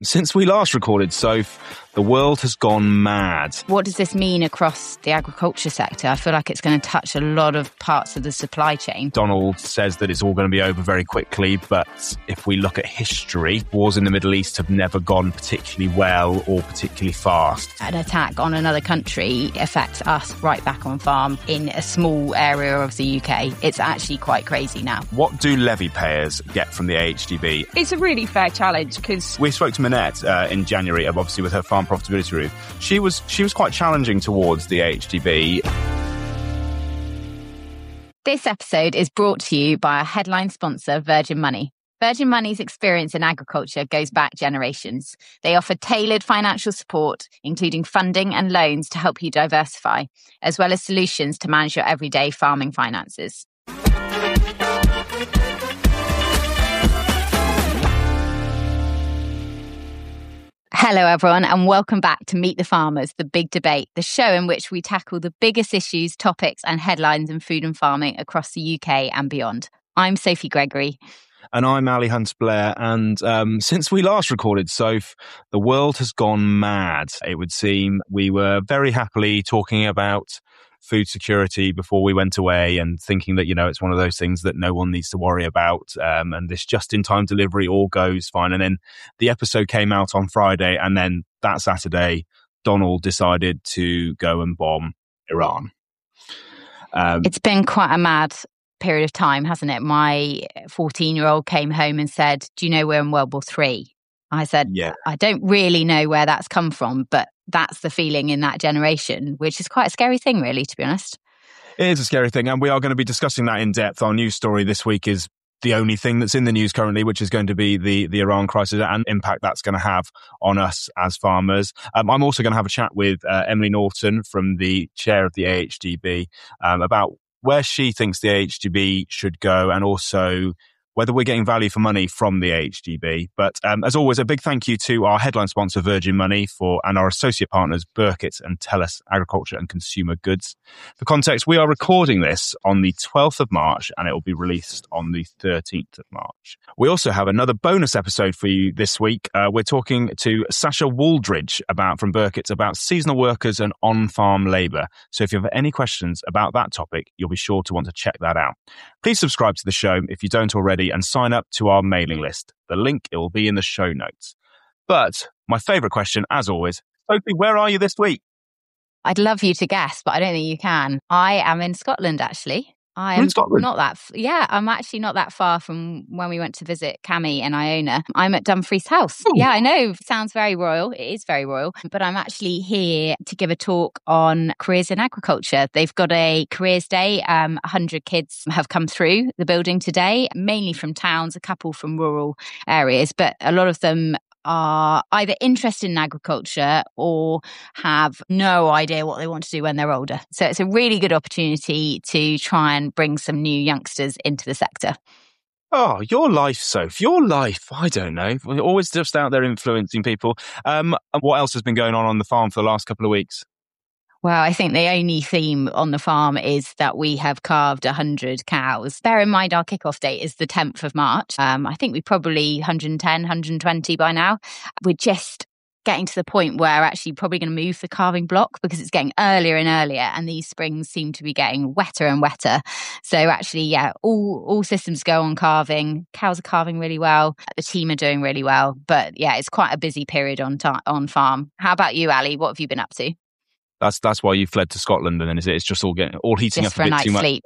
Since we last recorded, Soph, the world has gone mad. What does this mean across the agriculture sector? I feel like it's going to touch a lot of parts of the supply chain. Donald says that it's all going to be over very quickly, but if we look at history, wars in the Middle East have never gone particularly well or particularly fast. An attack on another country affects us right back on farm in a small area of the UK. It's actually quite crazy now. What do levy payers get from the AHDB? It's a really fair challenge because we spoke to Manette in January, obviously with her farm profitability review. She was quite challenging towards the AHDB. This episode is brought to you by our headline sponsor, Virgin Money. Virgin Money's experience in agriculture goes back generations. They offer tailored financial support, including funding and loans to help you diversify, as well as solutions to manage your everyday farming finances. Hello, everyone, and welcome back to Meet the Farmers, The Big Debate, the show in which we tackle the biggest issues, topics and headlines in food and farming across the UK and beyond. I'm Sophie Gregory. And I'm Ali Hunt-Blair. And since we last recorded, Soph, the world has gone mad, it would seem. We were very happily talking about food security before we went away and thinking that, it's one of those things that no one needs to worry about. And this just-in-time delivery all goes fine. And then the episode came out on Friday. And then that Saturday, Donald decided to go and bomb Iran. It's been quite a mad period of time, hasn't it? My 14-year-old came home and said, do you know we're in World War III? I said, yeah. I don't really know where that's come from, but that's the feeling in that generation, which is quite a scary thing, really, to be honest. It is a scary thing, and we are going to be discussing that in depth. Our news story this week is the only thing that's in the news currently, which is going to be the Iran crisis and impact that's going to have on us as farmers. I'm also going to have a chat with Emily Norton, from the chair of the AHDB, about where she thinks the AHDB should go, and also whether we're getting value for money from the AHDB. But as always, a big thank you to our headline sponsor, Virgin Money, and our associate partners, Burkitt and Tellus Agriculture and Consumer Goods. For context, we are recording this on the 12th of March, and it will be released on the 13th of March. We also have another bonus episode for you this week. We're talking to Sasha Wooldridge from Burkitt about seasonal workers and on-farm labour. So if you have any questions about that topic, you'll be sure to want to check that out. Please subscribe to the show if you don't already, and sign up to our mailing list. The link, it will be in the show notes. But my favourite question, as always, Sophie, where are you this week? I'd love you to guess, but I don't think you can. I am in Scotland, actually. You're in Scotland? I'm actually not that far from when we went to visit Cami and Iona. I'm at Dumfries House. Ooh. Yeah, I know. Sounds very royal. It is very royal. But I'm actually here to give a talk on careers in agriculture. They've got a careers day. 100 kids have come through the building today, mainly from towns, a couple from rural areas, but a lot of them are either interested in agriculture or have no idea what they want to do when they're older. So it's a really good opportunity to try and bring some new youngsters into the sector. Oh, your life, Soph. Your life. I don't know. We're always just out there influencing people. And what else has been going on the farm for the last couple of weeks? Well, I think the only theme on the farm is that we have calved 100 cows. Bear in mind, our kickoff date is the 10th of March. I think we're probably 110, 120 by now. We're just getting to the point where actually probably going to move the calving block because it's getting earlier and earlier, and these springs seem to be getting wetter and wetter. So actually, yeah, all systems go on calving. Cows are calving really well. The team are doing really well. But yeah, it's quite a busy period on farm. How about you, Ali? What have you been up to? That's why you fled to Scotland, and then it's just all heating just up a bit too much. Sleep.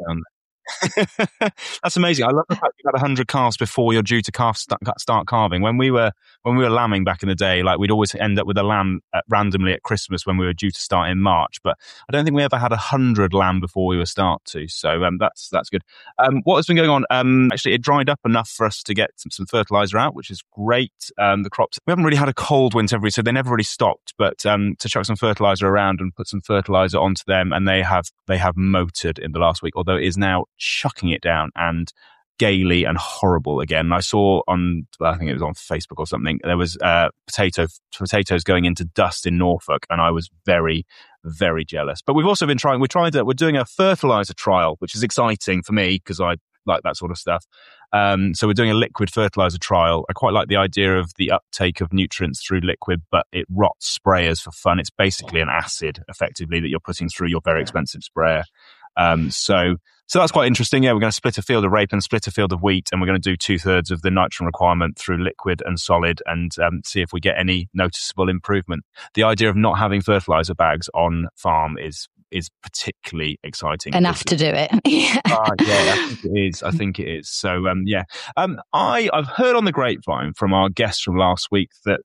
That's amazing. I love the fact you had 100 calves before you're due to start calving. When we were lambing back in the day, like we'd always end up with a lamb randomly at Christmas when we were due to start in March. But I don't think we ever had 100 lamb before we were start to. So that's good. What has been going on? Actually, it dried up enough for us to get some fertilizer out, which is great. The crops, we haven't really had a cold winter, so they never really stopped. But to chuck some fertilizer around and put some fertilizer onto them, and they have motored in the last week. Although it is now chucking it down and gaily and horrible again. I saw I think it was on Facebook or something, there was potatoes going into dust in Norfolk, and I was very, very jealous. But we've also been we're doing a fertilizer trial, which is exciting for me because I like that sort of stuff. So we're doing a liquid fertilizer trial. I quite like the idea of the uptake of nutrients through liquid, but it rots sprayers for fun. It's basically an acid, effectively, that you're putting through your very expensive sprayer. So that's quite interesting. Yeah, we're going to split a field of rape and split a field of wheat, and we're going to do 2/3 of the nitrogen requirement through liquid and solid, and see if we get any noticeable improvement. The idea of not having fertilizer bags on farm is particularly exciting. Enough to do it. Yeah, I think it is. So, I've heard on the grapevine from our guest from last week that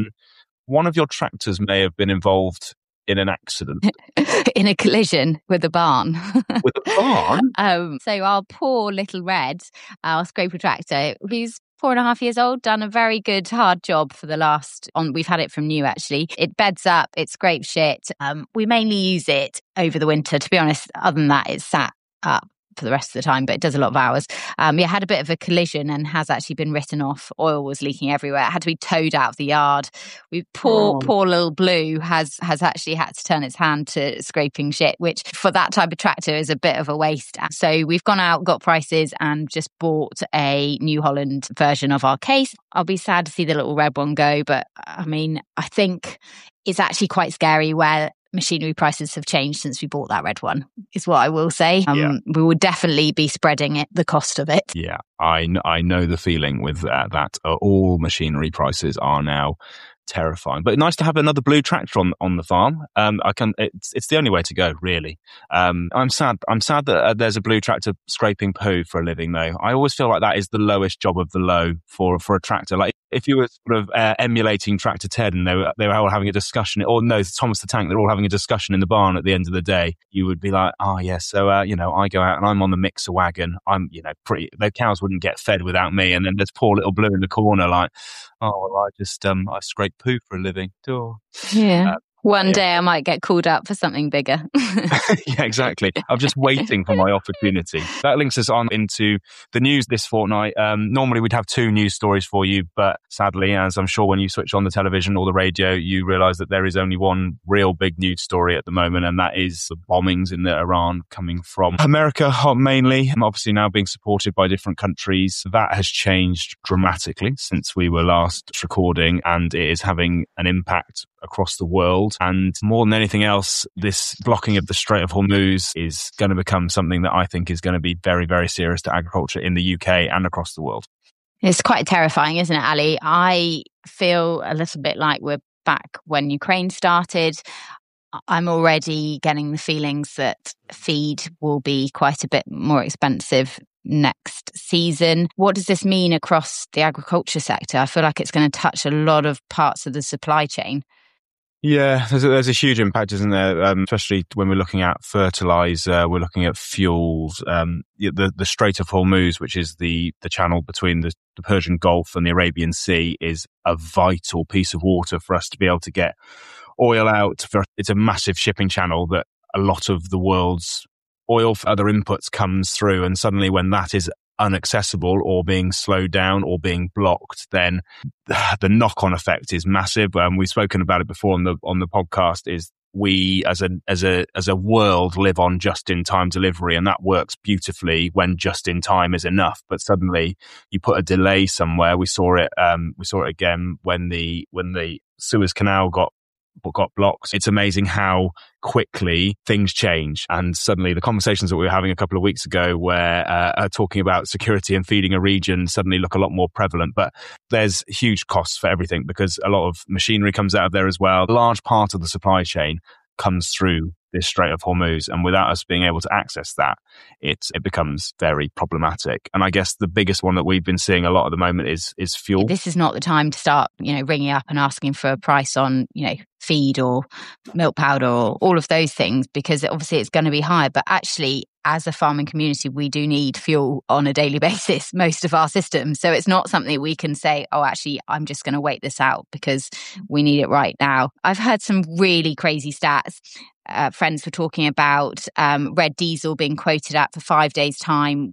one of your tractors may have been involved in an accident. In a collision with a barn. With a barn? So our poor little Red, our scraper tractor, who's 4.5 years old, done a very good hard job for the last, we've had it from new actually. It beds up, it scrapes shit. We mainly use it over the winter. To be honest, other than that, it's sat up for the rest of the time, but it does a lot of hours. Had a bit of a collision and has actually been written off. Oil was leaking everywhere. It had to be towed out of the yard. Poor little Blue has actually had to turn its hand to scraping shit, which for that type of tractor is a bit of a waste. So we've gone out, got prices, and just bought a New Holland version of our case. I'll be sad to see the little red one go, but I mean, I think it's actually quite scary where machinery prices have changed since we bought that red one, is what I will say. We will definitely be spreading the cost of it. Yeah, I know the feeling with that. All machinery prices are now terrifying, but nice to have another Blue tractor on the farm. It's the only way to go, really. I'm sad that there's a Blue tractor scraping poo for a living, though. I always feel like that is the lowest job of the low for a tractor. Like if you were sort of emulating Tractor Ted and they were all having a discussion, or no, Thomas the Tank, they're all having a discussion in the barn at the end of the day, you would be like, oh yeah, so I go out and I'm on the mixer wagon. I'm the cows wouldn't get fed without me, and then there's poor little Blue in the corner like, oh well, I scrape poo for a living. Oh. Yeah. One day I might get called up for something bigger. Yeah, exactly. I'm just waiting for my opportunity. That links us on into the news this fortnight. Normally we'd have 2 news stories for you, but sadly, as I'm sure when you switch on the television or the radio, you realise that there is only one real big news story at the moment, and that is the bombings in Iran coming from America mainly, obviously now being supported by different countries. That has changed dramatically since we were last recording, and it is having an impact across the world. And more than anything else, this blocking of the Strait of Hormuz is going to become something that I think is going to be very, very serious to agriculture in the UK and across the world. It's quite terrifying, isn't it, Ali? I feel a little bit like we're back when Ukraine started. I'm already getting the feelings that feed will be quite a bit more expensive next season. What does this mean across the agriculture sector? I feel like it's going to touch a lot of parts of the supply chain. Yeah, there's a huge impact, isn't there? Especially when we're looking at fertilizer, we're looking at fuels. The Strait of Hormuz, which is the channel between the Persian Gulf and the Arabian Sea, is a vital piece of water for us to be able to get oil out. It's a massive shipping channel that a lot of the world's oil for other inputs comes through, and suddenly when that is inaccessible or being slowed down or being blocked, then the knock-on effect is massive. We've spoken about it before on the podcast. Is we as a world live on just-in-time delivery, and that works beautifully when just-in-time is enough. But suddenly you put a delay somewhere. We saw it again when the Suez Canal got blocked. It's amazing how quickly things change, and suddenly the conversations that we were having a couple of weeks ago where talking about security and feeding a region suddenly look a lot more prevalent. But there's huge costs for everything because a lot of machinery comes out of there as well. A large part of the supply chain comes through this Strait of Hormuz, and without us being able to access that, it becomes very problematic. And I guess the biggest one that we've been seeing a lot at the moment is fuel. This is not the time to start, ringing up and asking for a price on, feed or milk powder or all of those things, because obviously it's going to be high. But actually, as a farming community, we do need fuel on a daily basis, most of our systems. So it's not something we can say, oh, actually, I'm just going to wait this out because we need it right now. I've heard some really crazy stats. Friends were talking about red diesel being quoted at for 5 days' time,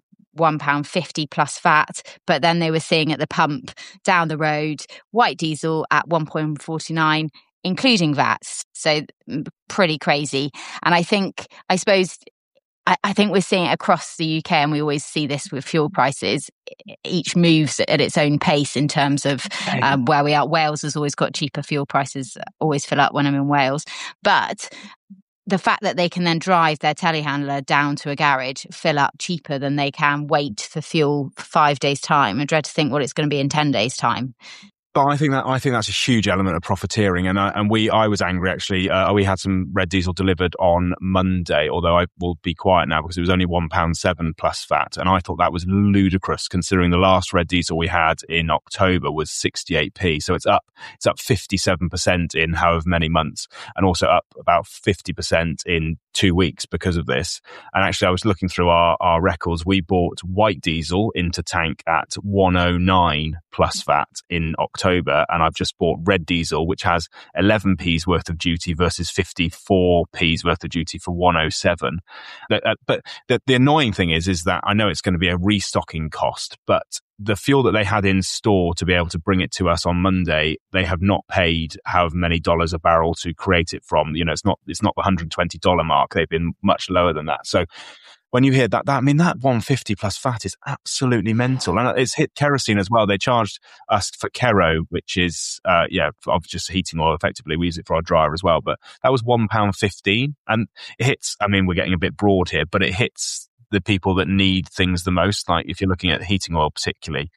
£1.50 plus VAT, but then they were seeing at the pump down the road white diesel at £1.49, including VAT. So pretty crazy. And I suppose I think we're seeing it across the UK, and we always see this with fuel prices. Each moves at its own pace in terms of where we are. Wales has always got cheaper fuel prices, always fill up when I'm in Wales. But the fact that they can then drive their telehandler down to a garage, fill up cheaper than they can wait for fuel for 5 days' time. I dread to think what it's going to be in 10 days' time. But I think that's a huge element of profiteering, and I was angry actually. We had some red diesel delivered on Monday, although I will be quiet now because it was only £1.07 plus VAT, and I thought that was ludicrous considering the last red diesel we had in October was 68p. So it's up 57% in however many months, and also up about 50% in 2 weeks because of this. And actually, I was looking through our records. We bought white diesel into tank at 109 plus VAT in October, and I've just bought red diesel, which has 11p's worth of duty versus 54p's worth of duty for 107. But the annoying thing is that I know it's going to be a restocking cost, but the fuel that they had in store to be able to bring it to us on Monday, they have not paid however many dollars a barrel to create it from. You know, it's not the $120 mark. They've been much lower than that. So when you hear that 150 plus VAT is absolutely mental. And it's hit kerosene as well. They charged us for Kero, which is, just heating oil effectively. We use it for our dryer as well. But that was £1.15. And it hits, we're getting a bit broad here, but it hits the people that need things the most, like if you're looking at heating oil particularly.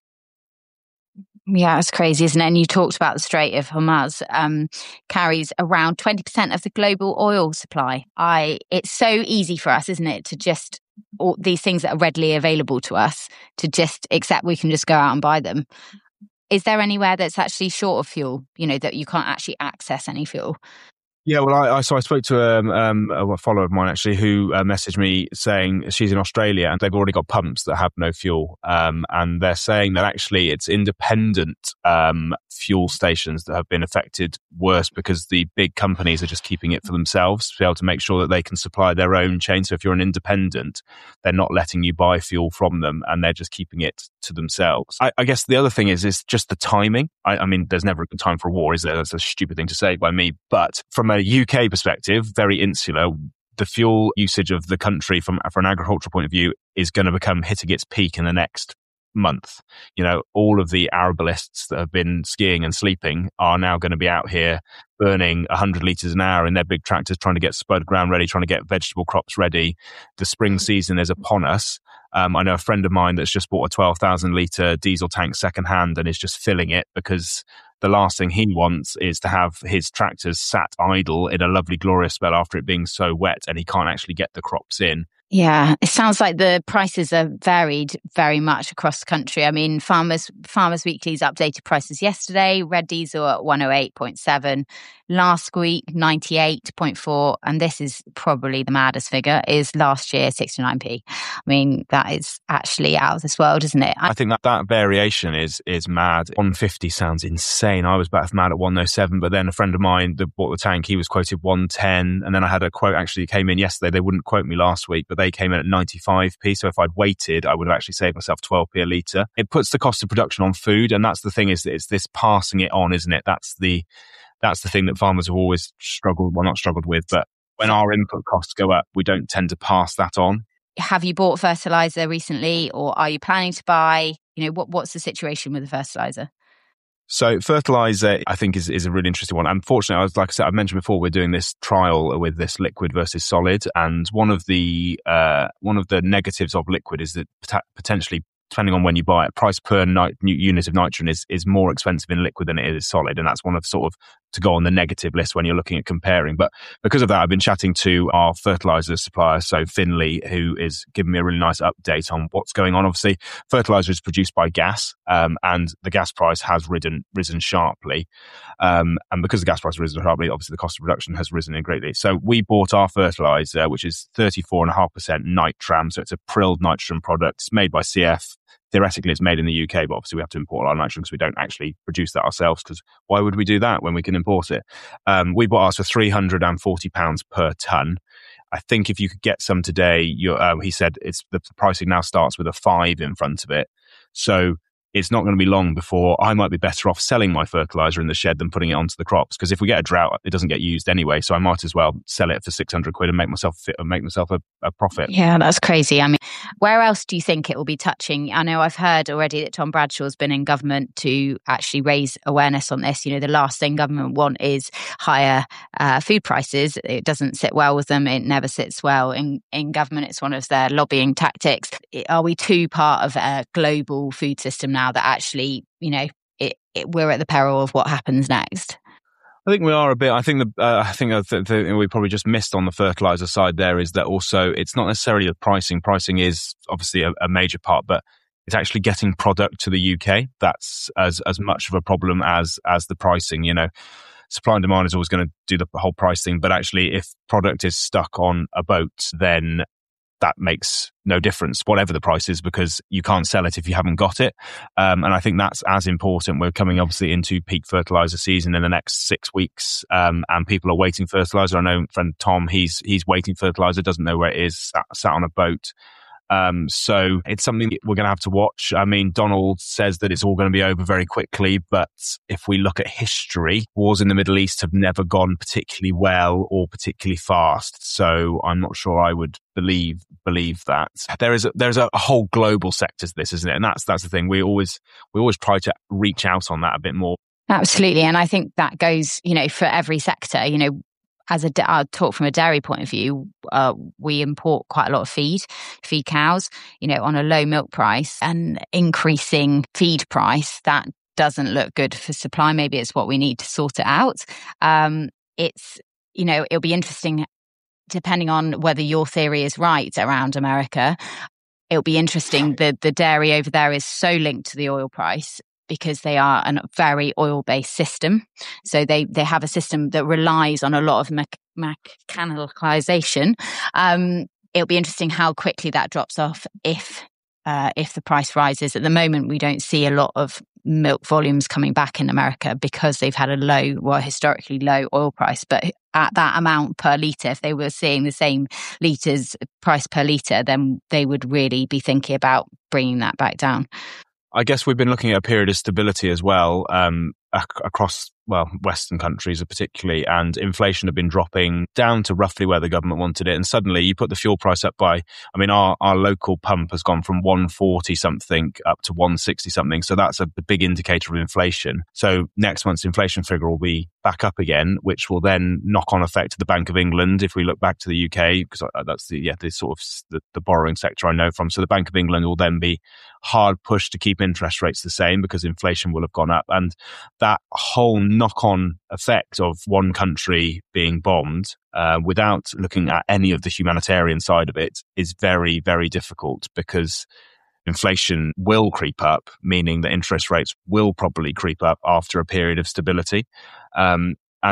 Yeah, it's crazy, isn't it? And you talked about the Strait of Hormuz, carries around 20% of the global oil supply. It's so easy for us, isn't it, to just, all these things that are readily available to us, to just accept we can just go out and buy them. Is there anywhere that's actually short of fuel, that you can't actually access any fuel? Yeah, well, I spoke to a follower of mine actually who messaged me saying she's in Australia and they've already got pumps that have no fuel, and they're saying that actually it's independent fuel stations that have been affected worse because the big companies are just keeping it for themselves to be able to make sure that they can supply their own chain. So if you're an independent, they're not letting you buy fuel from them and they're just keeping it to themselves. I guess the other thing is just the timing. I mean, there's never a good time for a war, is there? That's a stupid thing to say by me. But from a UK perspective, very insular, the fuel usage of the country for an agricultural point of view is going to become hitting its peak in the next month. All of the arabilists that have been skiing and sleeping are now going to be out here burning 100 litres an hour in their big tractors, trying to get spud ground ready, trying to get vegetable crops ready. The spring season is upon us. I know a friend of mine that's just bought a 12,000 litre diesel tank secondhand and is just filling it because the last thing he wants is to have his tractors sat idle in a lovely glorious spell after it being so wet and he can't actually get the crops in. Yeah, it sounds like the prices are varied very much across the country. I mean, Farmers Weekly's updated prices yesterday, red diesel at 108.7, last week 98.4, and this is probably the maddest figure, is last year 69p. I mean, that is actually out of this world, isn't it? I think that variation is mad. 150 sounds insane. I was back mad at 107, but then a friend of mine that bought the tank, he was quoted 110, and then I had a quote actually came in yesterday. They wouldn't quote me last week, but they came in at 95p. So if I'd waited, I would have actually saved myself 12p a litre. It puts the cost of production on food, and that's the thing, is that it's this passing it on, isn't it? That's the thing that farmers have always not struggled with, but when our input costs go up, we don't tend to pass that on. Have you bought fertiliser recently, or are you planning to buy? What's the situation with the fertiliser? So fertilizer, I think, is a really interesting one. Unfortunately, like I said, I mentioned before, we're doing this trial with this liquid versus solid, and one of the negatives of liquid is that potentially, depending on when you buy it, price per unit of nitrogen is more expensive in liquid than it is solid, and that's one of sort of to go on the negative list when you're looking at comparing. But because of that, I've been chatting to our fertilizer supplier, so Finley, who is giving me a really nice update on what's going on. Obviously, fertilizer is produced by gas, and the gas price has risen sharply. And because the gas price has risen sharply, obviously the cost of production has risen greatly. So we bought our fertilizer, which is 34.5% Nitram. So it's a prilled nitrogen product. It's made by CF. Theoretically, it's made in the UK, but obviously we have to import our nitrogen because we don't actually produce that ourselves, because why would we do that when we can import it? We bought ours for £340 per tonne. I think if you could get some today, he said the pricing now starts with a 5 in front of it. So it's not going to be long before I might be better off selling my fertilizer in the shed than putting it onto the crops. Because if we get a drought, it doesn't get used anyway. So I might as well sell it for 600 quid and make myself a profit. Yeah, that's crazy. I mean, where else do you think it will be touching? I know I've heard already that Tom Bradshaw's been in government to actually raise awareness on this. You know, the last thing government want is higher food prices. It doesn't sit well with them. It never sits well in government. It's one of their lobbying tactics. Are we too part of a global food system now that actually, you know, we're at the peril of what happens next? I think we are a bit. I think the we probably just missed on the fertilizer side there is that also it's not necessarily the pricing. Pricing is obviously a major part, but it's actually getting product to the UK. That's as much of a problem as the pricing. You know, supply and demand is always going to do the whole price thing, but actually, if product is stuck on a boat, then that makes no difference, whatever the price is, because you can't sell it if you haven't got it. And I think that's as important. We're coming obviously into peak fertilizer season in the next 6 weeks, and people are waiting fertilizer. I know friend Tom, he's waiting fertilizer, doesn't know where it is, sat on a boat. So it's something we're going to have to watch. I mean, Donald says that it's all going to be over very quickly, but if we look at history, wars in the Middle East have never gone particularly well or particularly fast. So I'm not sure I would believe that. There's a whole global sector to this, isn't it? And that's the thing. We always try to reach out on that a bit more. Absolutely. And I think that goes, you know, for every sector, you know. I'll talk from a dairy point of view, we import quite a lot of feed cows, you know, on a low milk price and increasing feed price. That doesn't look good for supply. Maybe it's what we need to sort it out. It's, you know, it'll be interesting, depending on whether your theory is right around America. It'll be interesting. The dairy over there is so linked to the oil price, because they are a very oil-based system. So they have a system that relies on a lot of mechanicalization. It'll be interesting how quickly that drops off if the price rises. At the moment, we don't see a lot of milk volumes coming back in America because they've had a historically low oil price. But at that amount per litre, if they were seeing the same litres price per litre, then they would really be thinking about bringing that back down. I guess we've been looking at a period of stability as well across, Western countries particularly, and inflation had been dropping down to roughly where the government wanted it. And suddenly you put the fuel price up by, I mean, our local pump has gone from 140 something up to 160 something. So that's a big indicator of inflation. So next month's inflation figure will be back up again, which will then knock on effect to the Bank of England. If we look back to the UK, because that's the sort of the borrowing sector I know from. So the Bank of England will then be hard pushed to keep interest rates the same because inflation will have gone up. And that whole knock-on effect of one country being bombed without looking at any of the humanitarian side of it is very, very difficult, because inflation will creep up, meaning that interest rates will probably creep up after a period of stability. And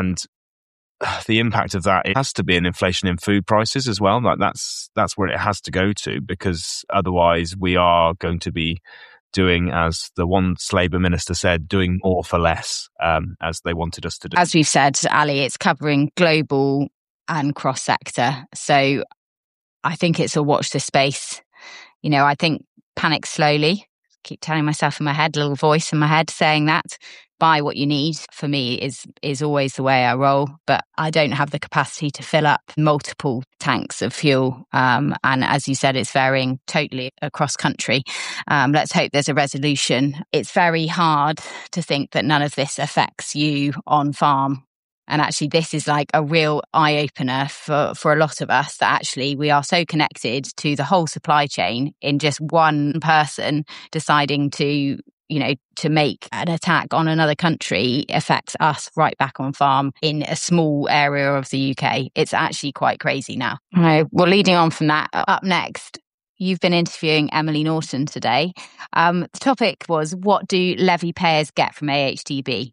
the impact of that, it has to be an inflation in food prices as well. Like that's where it has to go to, because otherwise we are going to be doing, as the once Labour minister said, doing more for less, as they wanted us to do. As we've said, Ali, it's covering global and cross-sector. So I think it's a watch this space. You know, I think panic slowly. Keep telling myself in my head, little voice in my head saying that. Buy what you need, for me, is always the way I roll. But I don't have the capacity to fill up multiple tanks of fuel. And as you said, it's varying totally across country. Let's hope there's a resolution. It's very hard to think that none of this affects you on farm. And actually, this is like a real eye-opener for a lot of us, that actually we are so connected to the whole supply chain in just one person deciding to make an attack on another country affects us right back on farm in a small area of the UK. It's actually quite crazy now. Well, leading on from that, up next, you've been interviewing Emily Norton today. The topic was, what do levy payers get from AHDB?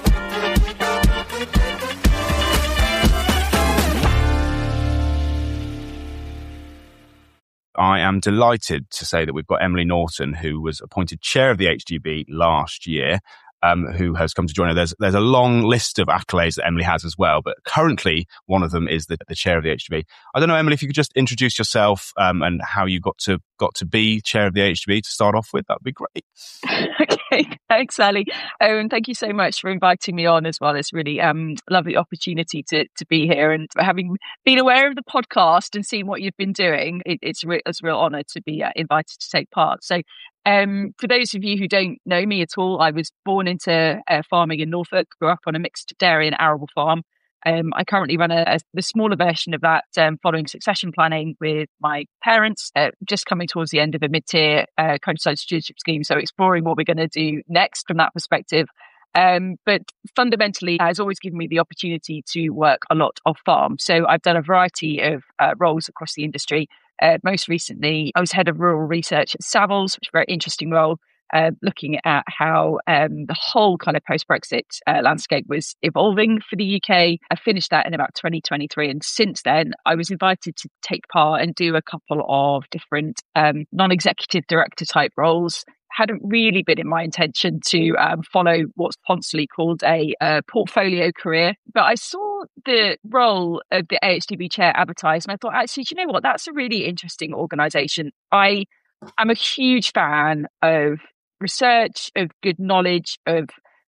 I am delighted to say that we've got Emily Norton, who was appointed chair of the HDB last year. who has come to join her. There's a long list of accolades that Emily has as well, but currently one of them is the chair of the HDB. I don't know, Emily, if you could just introduce yourself and how you got to be chair of the HDB to start off with, that'd be great. Okay, thanks, Sally. And thank you so much for inviting me on as well. It's really lovely opportunity to be here, and having been aware of the podcast and seeing what you've been doing, it's a real honour to be invited to take part. So for those of you who don't know me at all, I was born into farming in Norfolk, grew up on a mixed dairy and arable farm. I currently run the smaller version of that following succession planning with my parents, just coming towards the end of a mid-tier countryside stewardship scheme. So exploring what we're going to do next from that perspective. But fundamentally, it has always given me the opportunity to work a lot off farm. So I've done a variety of roles across the industry. Most recently, I was head of rural research at Savills, which is a very interesting role. Looking at how the whole kind of post-Brexit landscape was evolving for the UK. I finished that in about 2023. And since then, I was invited to take part and do a couple of different non-executive director type roles. Hadn't really been in my intention to follow what's constantly called a portfolio career. But I saw the role of the AHDB chair advertised, and I thought, actually, do you know what? That's a really interesting organisation. I'm a huge fan of research, of good knowledge, of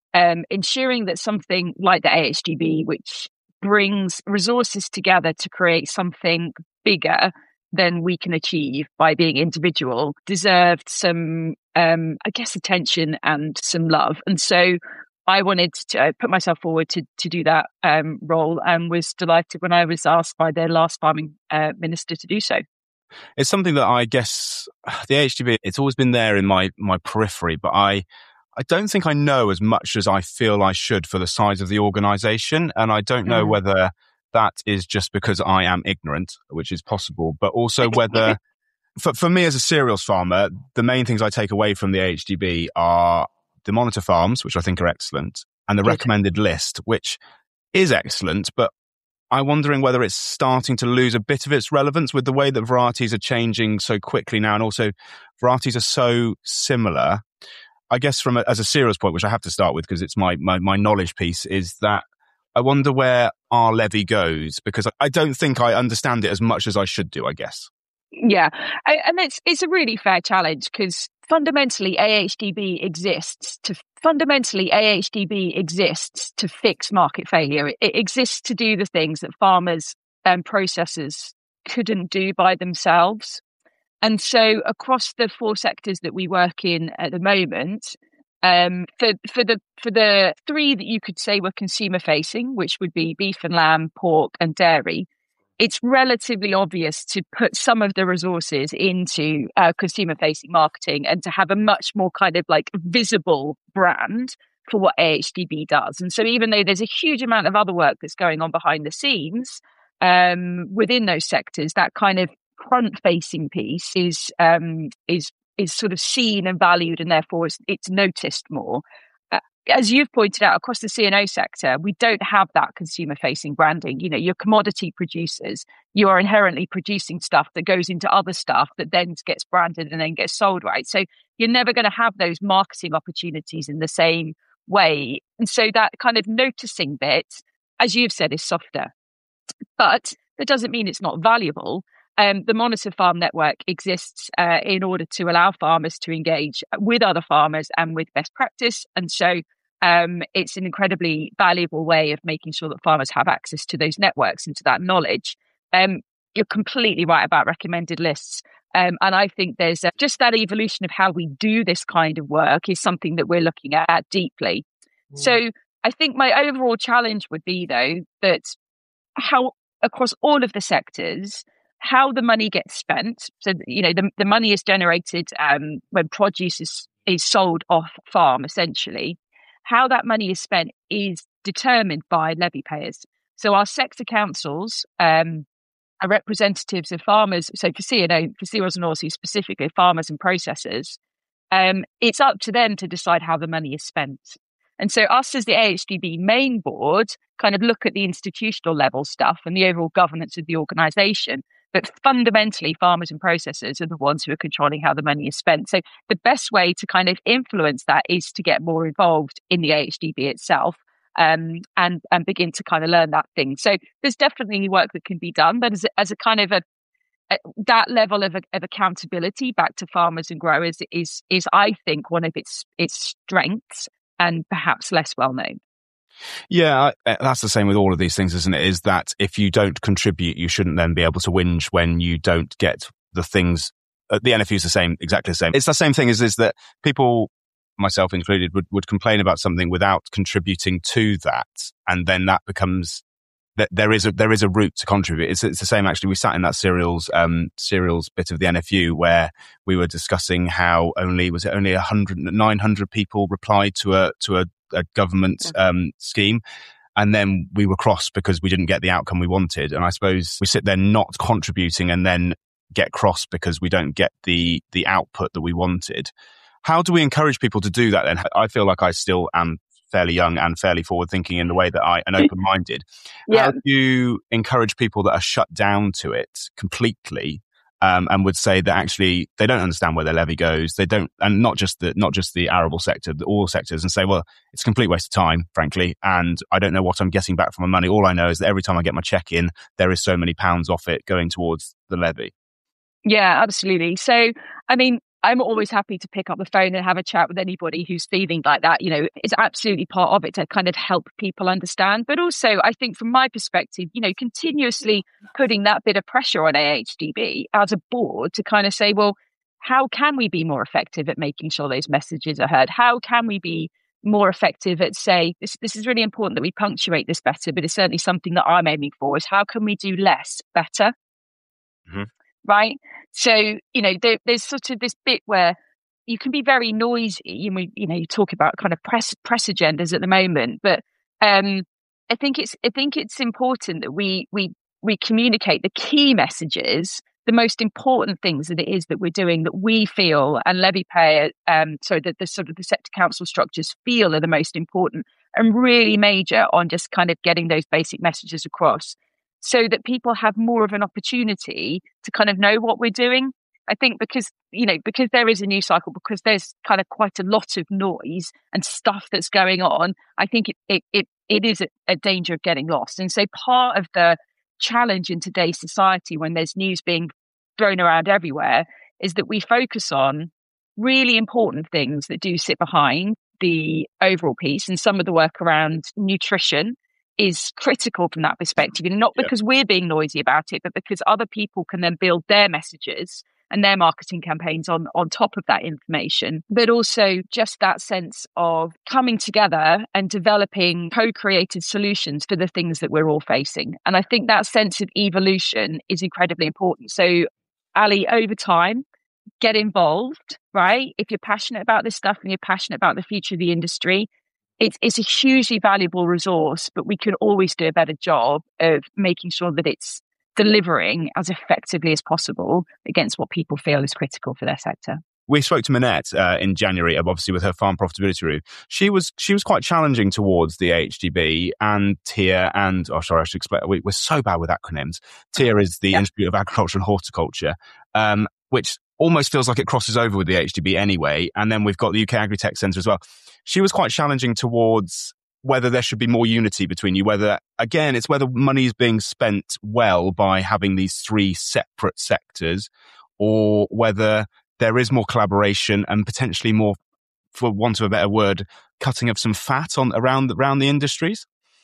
ensuring that something like the AHDB, which brings resources together to create something bigger than we can achieve by being individual, deserved some, attention and some love. And so I wanted to put myself forward to do that role, and was delighted when I was asked by the last farming minister to do so. It's something that I guess the HDB, it's always been there in my periphery, but I don't think I know as much as I feel I should for the size of the organisation. And I don't know whether that is just because I am ignorant, which is possible, but also whether, for me as a cereals farmer, the main things I take away from the HDB are the monitor farms, which I think are excellent, and the recommended list, which is excellent, but I'm wondering whether it's starting to lose a bit of its relevance with the way that varieties are changing so quickly now, and also varieties are so similar. I guess as a cereals point, which I have to start with because it's my knowledge piece, is that I wonder where our levy goes, because I don't think I understand it as much as I should do, I guess. Yeah, and it's a really fair challenge, because fundamentally AHDB exists to fix market failure. It exists to do the things that farmers and processors couldn't do by themselves. And so across the 4 sectors that we work in at the moment, for the 3 that you could say were consumer facing, which would be beef and lamb, pork and dairy, it's relatively obvious to put some of the resources into consumer-facing marketing and to have a much more kind of like visible brand for what AHDB does. And so even though there's a huge amount of other work that's going on behind the scenes within those sectors, that kind of front-facing piece is sort of seen and valued, and therefore it's noticed more. As you've pointed out, across the C&O sector, we don't have that consumer-facing branding. You know, you're commodity producers. You are inherently producing stuff that goes into other stuff that then gets branded and then gets sold, right? So you're never going to have those marketing opportunities in the same way. And so that kind of noticing bit, as you've said, is softer. But that doesn't mean it's not valuable. The Monitor Farm Network exists in order to allow farmers to engage with other farmers and with best practice. And so it's an incredibly valuable way of making sure that farmers have access to those networks and to that knowledge. You're completely right about recommended lists. And I think there's just that evolution of how we do this kind of work is something that we're looking at deeply. So I think my overall challenge would be, though, that how across all of the sectors, how the money gets spent. So, you know, the money is generated when produce is sold off farm, essentially. How that money is spent is determined by levy payers. So our sector councils are representatives of farmers. So for C&O, for Cereals and Oilseeds specifically, farmers and processors, it's up to them to decide how the money is spent. And so us as the AHDB main board kind of look at the institutional level stuff and the overall governance of the organisation. But fundamentally, farmers and processors are the ones who are controlling how the money is spent. So the best way to kind of influence that is to get more involved in the AHDB itself. And begin to kind of learn that thing. So there's definitely work that can be done, but as a kind of that level of accountability back to farmers and growers is I think one of its strengths and perhaps less well known. Yeah, that's the same with all of these things, isn't it? Is that if you don't contribute, you shouldn't then be able to whinge when you don't get the things. The NFU is the same, exactly the same. It's the same thing is that people, myself included, would complain about something without contributing to that, and then that becomes that there is a route to contribute. It's the same actually. We sat in that cereals bit of the NFU where we were discussing how only 900 people replied to a government scheme. And then we were cross because we didn't get the outcome we wanted. And I suppose we sit there not contributing and then get cross because we don't get the output that we wanted. How do we encourage people to do that then? I feel like I still am fairly young and fairly forward thinking in the way that and open-minded. Yeah. How do you encourage people that are shut down to it completely and would say that actually they don't understand where their levy goes. They don't, and not just the arable sector, all sectors, and say, well, it's a complete waste of time, frankly, and I don't know what I'm getting back from my money. All I know is that every time I get my check in, there is so many pounds off it going towards the levy. Yeah, absolutely. So, I mean, I'm always happy to pick up the phone and have a chat with anybody who's feeling like that. You know, it's absolutely part of it to kind of help people understand. But also, I think from my perspective, you know, continuously putting that bit of pressure on AHDB as a board to kind of say, well, how can we be more effective at making sure those messages are heard? How can we be more effective at say, this is really important that we punctuate this better, but it's certainly something that I'm aiming for is how can we do less better? Mm-hmm. Right. So, you know, there's sort of this bit where you can be very noisy. You talk about kind of press agendas at the moment, but I think it's important that we communicate the key messages, the most important things that it is that we're doing that we feel and levy payer, so that the sort of the sector council structures feel are the most important and really major on just kind of getting those basic messages across, so that people have more of an opportunity to kind of know what we're doing. I think because there is a news cycle, because there's kind of quite a lot of noise and stuff that's going on, I think it is a danger of getting lost. And so part of the challenge in today's society, when there's news being thrown around everywhere, is that we focus on really important things that do sit behind the overall piece. And some of the work around nutrition is critical from that perspective, and not because we're being noisy about it, but because other people can then build their messages and their marketing campaigns on top of that information. But also just that sense of coming together and developing co-created solutions for the things that we're all facing. And I think that sense of evolution is incredibly important. So, Ali, over time, get involved, right? If you're passionate about this stuff and you're passionate about the future of the industry, it's a hugely valuable resource, but we can always do a better job of making sure that it's delivering as effectively as possible against what people feel is critical for their sector. We spoke to Minette in January, obviously with her farm profitability review. She was quite challenging towards the AHDB and TIA and, I should explain, we're so bad with acronyms. TIA is the Institute of Agriculture and Horticulture, which almost feels like it crosses over with the HDB anyway. And then we've got the UK Agri-Tech Centre as well. She was quite challenging towards whether there should be more unity between you, whether money is being spent well by having these three separate sectors, or whether there is more collaboration and potentially more, for want of a better word, cutting of some fat around the industries.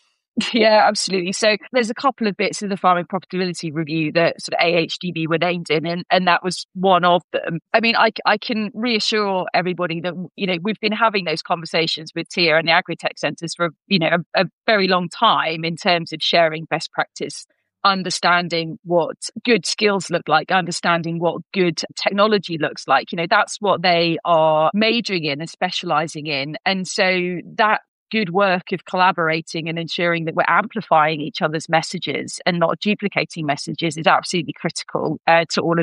Yeah, absolutely. So there's a couple of bits of the farming profitability review that sort of AHDB were named in, and that was one of them. I mean, I can reassure everybody that, you know, we've been having those conversations with TIA and the Agri-Tech Centres for, you know, a very long time in terms of sharing best practice, understanding what good skills look like, understanding what good technology looks like. You know, that's what they are majoring in and specialising in. And so that good work of collaborating and ensuring that we're amplifying each other's messages and not duplicating messages is absolutely critical to all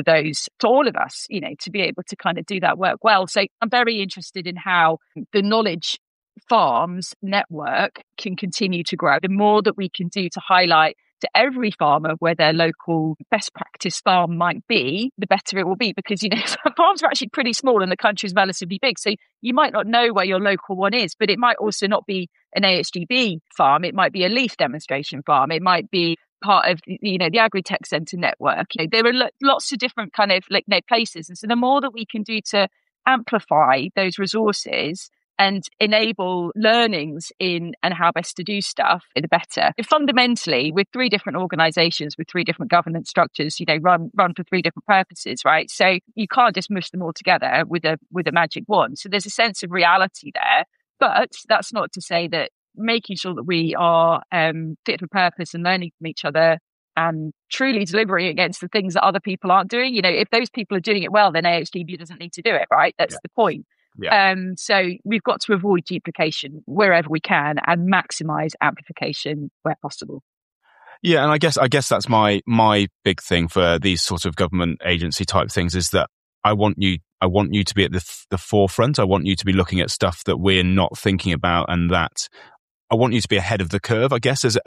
of us, you know, to be able to kind of do that work well. So I'm very interested in how the knowledge farms network can continue to grow. The more that we can do to highlight to every farmer where their local best practice farm might be, the better it will be. Because, farms are actually pretty small and the country's relatively big. So you might not know where your local one is, but it might also not be an AHDB farm. It might be a leaf demonstration farm. It might be part of, the Agri-Tech Centre network. There are lots of different kind of places. And so the more that we can do to amplify those resources and enable learnings in and how best to do stuff, the better. Fundamentally, with 3 different organisations, with 3 different governance structures, run for 3 different purposes, right? So you can't just mush them all together with a magic wand. So there's a sense of reality there. But that's not to say that making sure that we are fit for purpose and learning from each other and truly delivering against the things that other people aren't doing. If those people are doing it well, then AHDB doesn't need to do it, right? That's the point. Yeah. So we've got to avoid duplication wherever we can and maximize amplification where possible. Yeah, and I guess that's my big thing for these sort of government agency type things is that I want you to be at the forefront. I want you to be looking at stuff that we're not thinking about, and that I want you to be ahead of the curve, I guess, as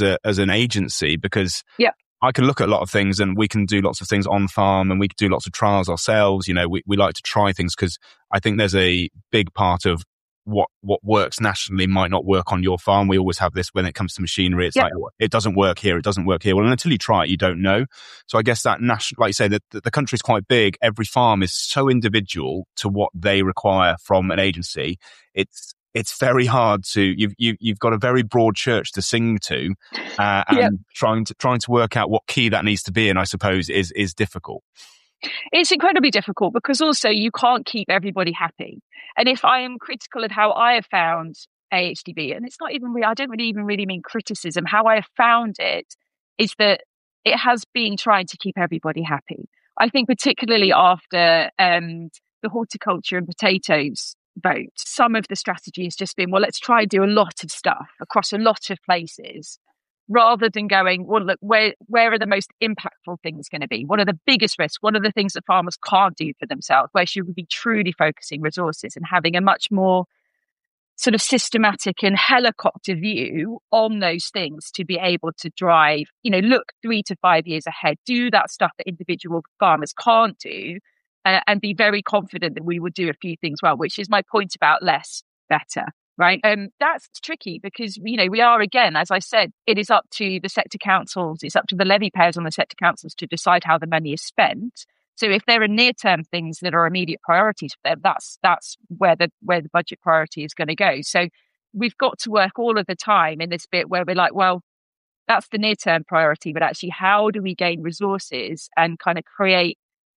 an agency, because I can look at a lot of things and we can do lots of things on farm and we can do lots of trials ourselves. We like to try things because I think there's a big part of what works nationally might not work on your farm. We always have this when it comes to machinery. It's like, it doesn't work here. It doesn't work here. Well, and until you try it, you don't know. So I guess that national, like you say, that the country's quite big. Every farm is so individual to what they require from an agency. It's very hard to you've got a very broad church to sing to, and trying to work out what key that needs to be in, I suppose, is difficult. It's incredibly difficult because also you can't keep everybody happy. And if I am critical of how I have found AHDB, and it's not even I don't even really mean criticism. How I have found it is that it has been trying to keep everybody happy. I think particularly after the horticulture and potatoes vote, some of the strategy has just been, well, let's try and do a lot of stuff across a lot of places, rather than going, well, look, where are the most impactful things going to be? What are the biggest risks? What are the things that farmers can't do for themselves? Where should we be truly focusing resources and having a much more sort of systematic and helicopter view on those things to be able to drive, look 3 to 5 years ahead, do that stuff that individual farmers can't do, and be very confident that we would do a few things well, which is my point about less, better, right? That's tricky because, we are, again, as I said, it is up to the sector councils, it's up to the levy payers on the sector councils to decide how the money is spent. So if there are near-term things that are immediate priorities for them, that's where the budget priority is going to go. So we've got to work all of the time in this bit where we're like, well, that's the near-term priority, but actually how do we gain resources and kind of create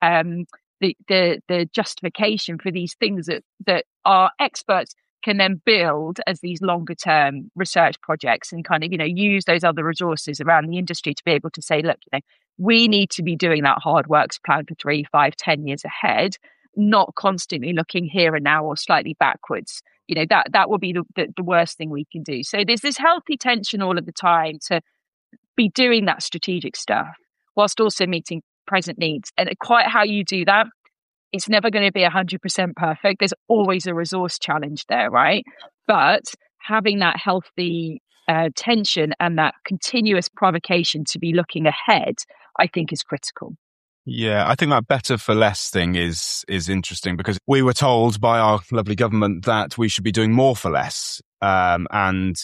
the justification for these things that our experts can then build as these longer term research projects and kind of, use those other resources around the industry to be able to say, look, we need to be doing that hard works plan for 3, 5, 10 years ahead, not constantly looking here and now or slightly backwards. That will be the worst thing we can do. So there's this healthy tension all of the time to be doing that strategic stuff whilst also meeting present needs. And quite how you do that, it's never going to be 100% perfect. There's always a resource challenge there, right? But having that healthy tension and that continuous provocation to be looking ahead, I think is critical. Yeah, I think that better for less thing is interesting because we were told by our lovely government that we should be doing more for less. And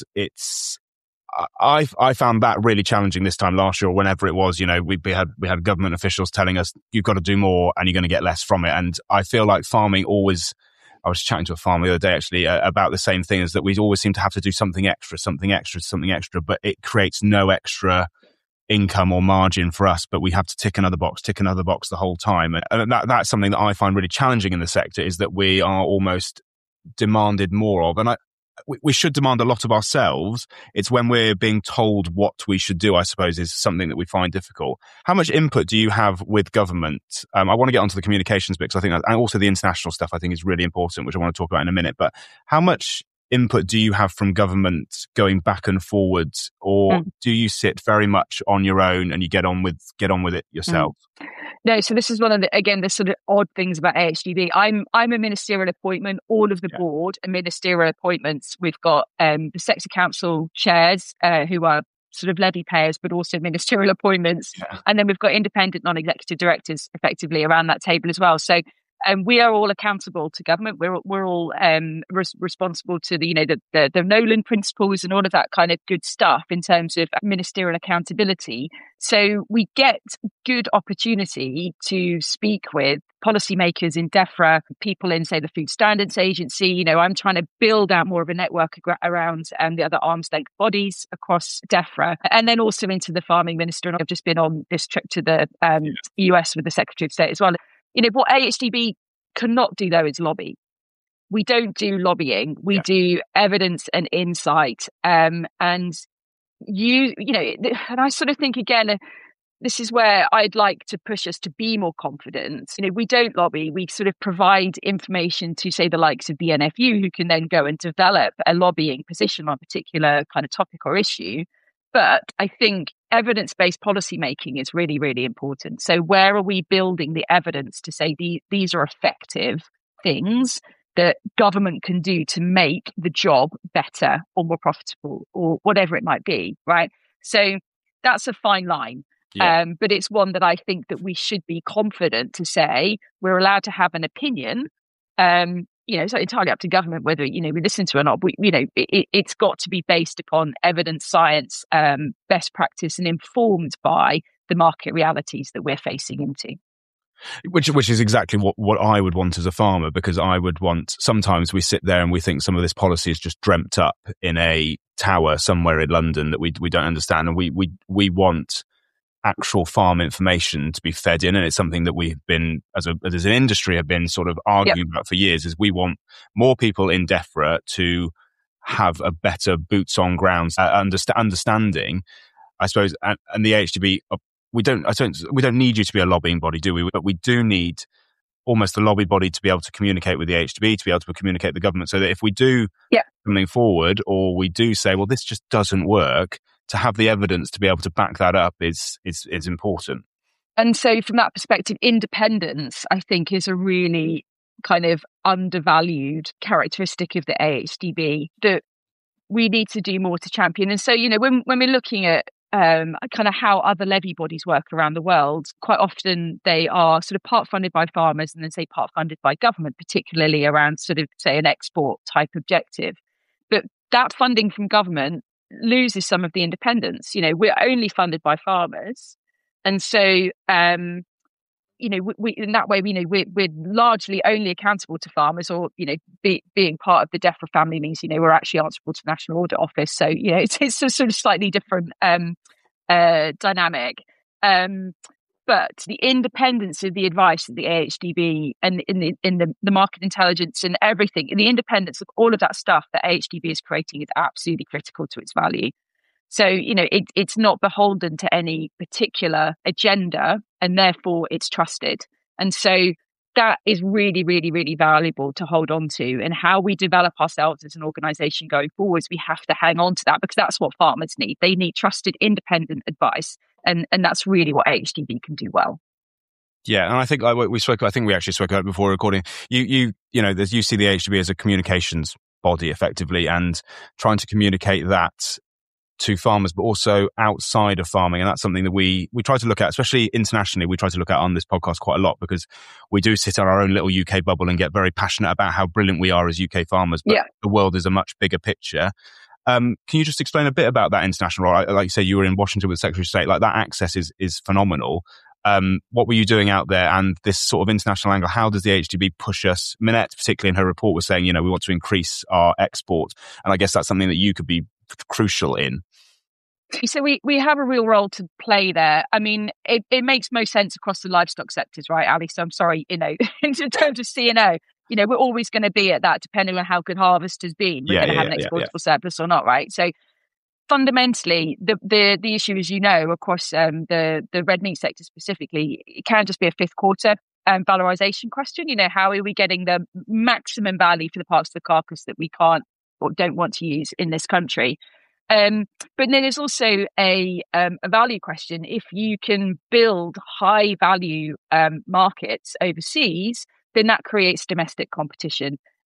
I found that really challenging this time last year or whenever it was. We had government officials telling us you've got to do more and you're going to get less from it. And I feel like farming always, I was chatting to a farmer the other day actually about the same thing, is that we always seem to have to do something extra, but it creates no extra income or margin for us, but we have to tick another box the whole time. And that's something that I find really challenging in the sector, is that we are almost demanded more of. And we should demand a lot of ourselves. It's when we're being told what we should do, I suppose, is something that we find difficult. How much input do you have with government? I want to get onto the communications bit because I think and also the international stuff I think is really important, which I want to talk about in a minute. But how much input do you have from government going back and forwards, or do you sit very much on your own and you get on with it yourself? No, so this is one of the sort of odd things about AHDB. I'm a ministerial appointment. All of the board are ministerial appointments. We've got the sector council chairs who are sort of levy payers, but also ministerial appointments. Yeah. And then we've got independent non-executive directors effectively around that table as well. So we are all accountable to government. We're all responsible to the Nolan principles and all of that kind of good stuff in terms of ministerial accountability. So we get good opportunity to speak with policymakers in DEFRA, people in, say, the Food Standards Agency. I'm trying to build out more of a network around the other arm's length bodies across DEFRA, and then also into the farming minister. And I've just been on this trip to the US with the Secretary of State as well. What AHDB cannot do, though, is lobby. We don't do lobbying. We do evidence and insight. And and I sort of think, again, this is where I'd like to push us to be more confident. We don't lobby. We sort of provide information to, say, the likes of the NFU, who can then go and develop a lobbying position on a particular kind of topic or issue. But I think evidence-based policy making is really, really important. So where are we building the evidence to say these are effective things that government can do to make the job better or more profitable or whatever it might be, right? So that's a fine line. Yeah. But it's one that I think that we should be confident to say we're allowed to have an opinion. It's entirely up to government whether, we listen to it or not. It's got to be based upon evidence, science, best practice, and informed by the market realities that we're facing into. Which is exactly what I would want as a farmer, because I would want, sometimes we sit there and we think some of this policy is just dreamt up in a tower somewhere in London that we don't understand. And we want actual farm information to be fed in, and it's something that we've been as an industry have been sort of arguing about for years. Is we want more people in DEFRA to have a better boots on ground understanding, I suppose. And the AHDB, we don't need you to be a lobbying body, do we? But we do need almost the lobby body to be able to communicate with the AHDB, to be able to communicate with the government, so that if we do something forward, or we do say, well, this just doesn't work, to have the evidence to be able to back that up is important. And so from that perspective, independence, I think, is a really kind of undervalued characteristic of the AHDB that we need to do more to champion. And so, when we're looking at kind of how other levy bodies work around the world, quite often they are sort of part funded by farmers and then, say, part funded by government, particularly around sort of, say, an export type objective. But that funding from government loses some of the independence. We're only funded by farmers, and so we in that way, we're largely only accountable to farmers, or being part of the DEFRA family means we're actually answerable to the National Audit Office. So it's a sort of slightly different dynamic. But the independence of the advice of the AHDB and in the market intelligence and everything, and the independence of all of that stuff that AHDB is creating is absolutely critical to its value. So, it's not beholden to any particular agenda, and therefore it's trusted. And so that is really, really, really valuable to hold on to. And how we develop ourselves as an organisation going forwards, we have to hang on to that, because that's what farmers need. They need trusted, independent advice. And that's really what AHDB can do well. Yeah, and I think we actually spoke about it before recording. You see the AHDB as a communications body effectively, and trying to communicate that to farmers, but also outside of farming. And that's something that we try to look at, especially internationally. We try to look at on this podcast quite a lot, because we do sit in our own little UK bubble and get very passionate about how brilliant we are as UK farmers. But the world is a much bigger picture. Can you just explain a bit about that international role? Like you say, you were in Washington with the Secretary of State. Like, that access is phenomenal. What were you doing out there? And this sort of international angle, how does the AHDB push us? Minette, particularly in her report, was saying, we want to increase our export. And I guess that's something that you could be crucial in. So we have a real role to play there. I mean, it makes most sense across the livestock sectors, right, Ali? So I'm sorry, in terms of C&O, we're always going to be at that, depending on how good harvest has been. We're going to have an exportable surplus or not, right? So fundamentally, the issue, as across the red meat sector specifically, it can just be a fifth quarter valorization question. How are we getting the maximum value for the parts of the carcass that we can't or don't want to use in this country? But then there's also a value question. If you can build high value markets overseas, then that creates domestic competition.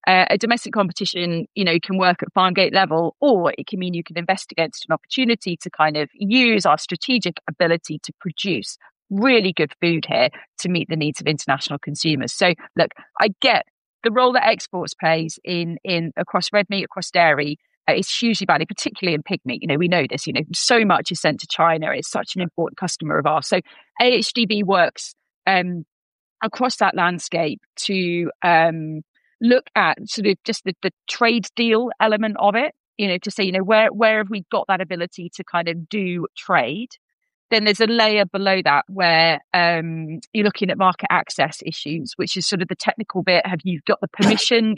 A domestic competition, can work at farm gate level, or it can mean you can invest against an opportunity to kind of use our strategic ability to produce really good food here to meet the needs of international consumers. So look, I get the role that exports plays in across red meat, across dairy. Is hugely valued, particularly in pig meat. We know this, so much is sent to China. It's such an important customer of ours. So AHDB works across that landscape to look at sort of just the trade deal element of it, to say, where have we got that ability to kind of do trade? Then there's a layer below that where you're looking at market access issues, which is sort of the technical bit. Have you got the permission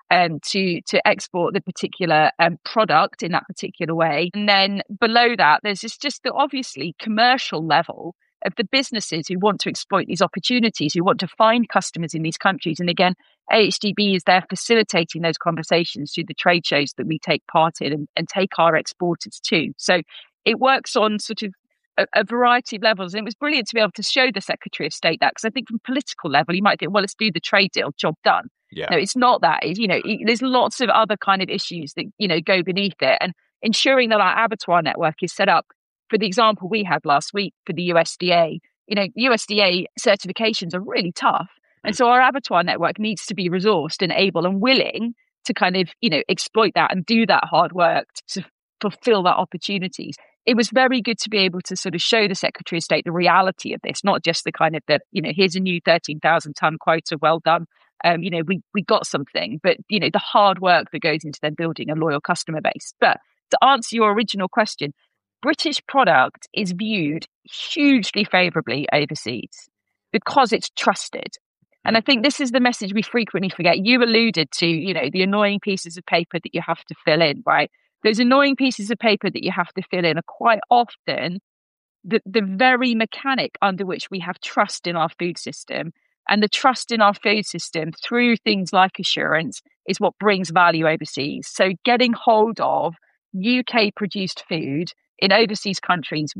to export the particular product in that particular way? And then below that, there's just the obviously commercial level of the businesses who want to exploit these opportunities, who want to find customers in these countries. And again, AHDB is there facilitating those conversations through the trade shows that we take part in and take our exporters to. So it works on sort of a variety of levels. And it was brilliant to be able to show the Secretary of State that, because I think from political level, you might think, well, let's do the trade deal, job done. Yeah. No, it's not that. There's lots of other kind of issues that, go beneath it. And ensuring that our abattoir network is set up, for the example we had last week for the USDA, USDA certifications are really tough. And so our abattoir network needs to be resourced and able and willing to kind of, exploit that and do that hard work to fulfill that opportunities. It was very good to be able to sort of show the Secretary of State the reality of this, not just the kind of here's a new 13,000 ton quota, well done. We got something, but, the hard work that goes into then building a loyal customer base. But to answer your original question, British product is viewed hugely favourably overseas because it's trusted. And I think this is the message we frequently forget. You alluded to, the annoying pieces of paper that you have to fill in, right? Those annoying pieces of paper that you have to fill in are quite often the very mechanic under which we have trust in our food system. And the trust in our food system through things like assurance is what brings value overseas. So getting hold of UK produced food in overseas countries,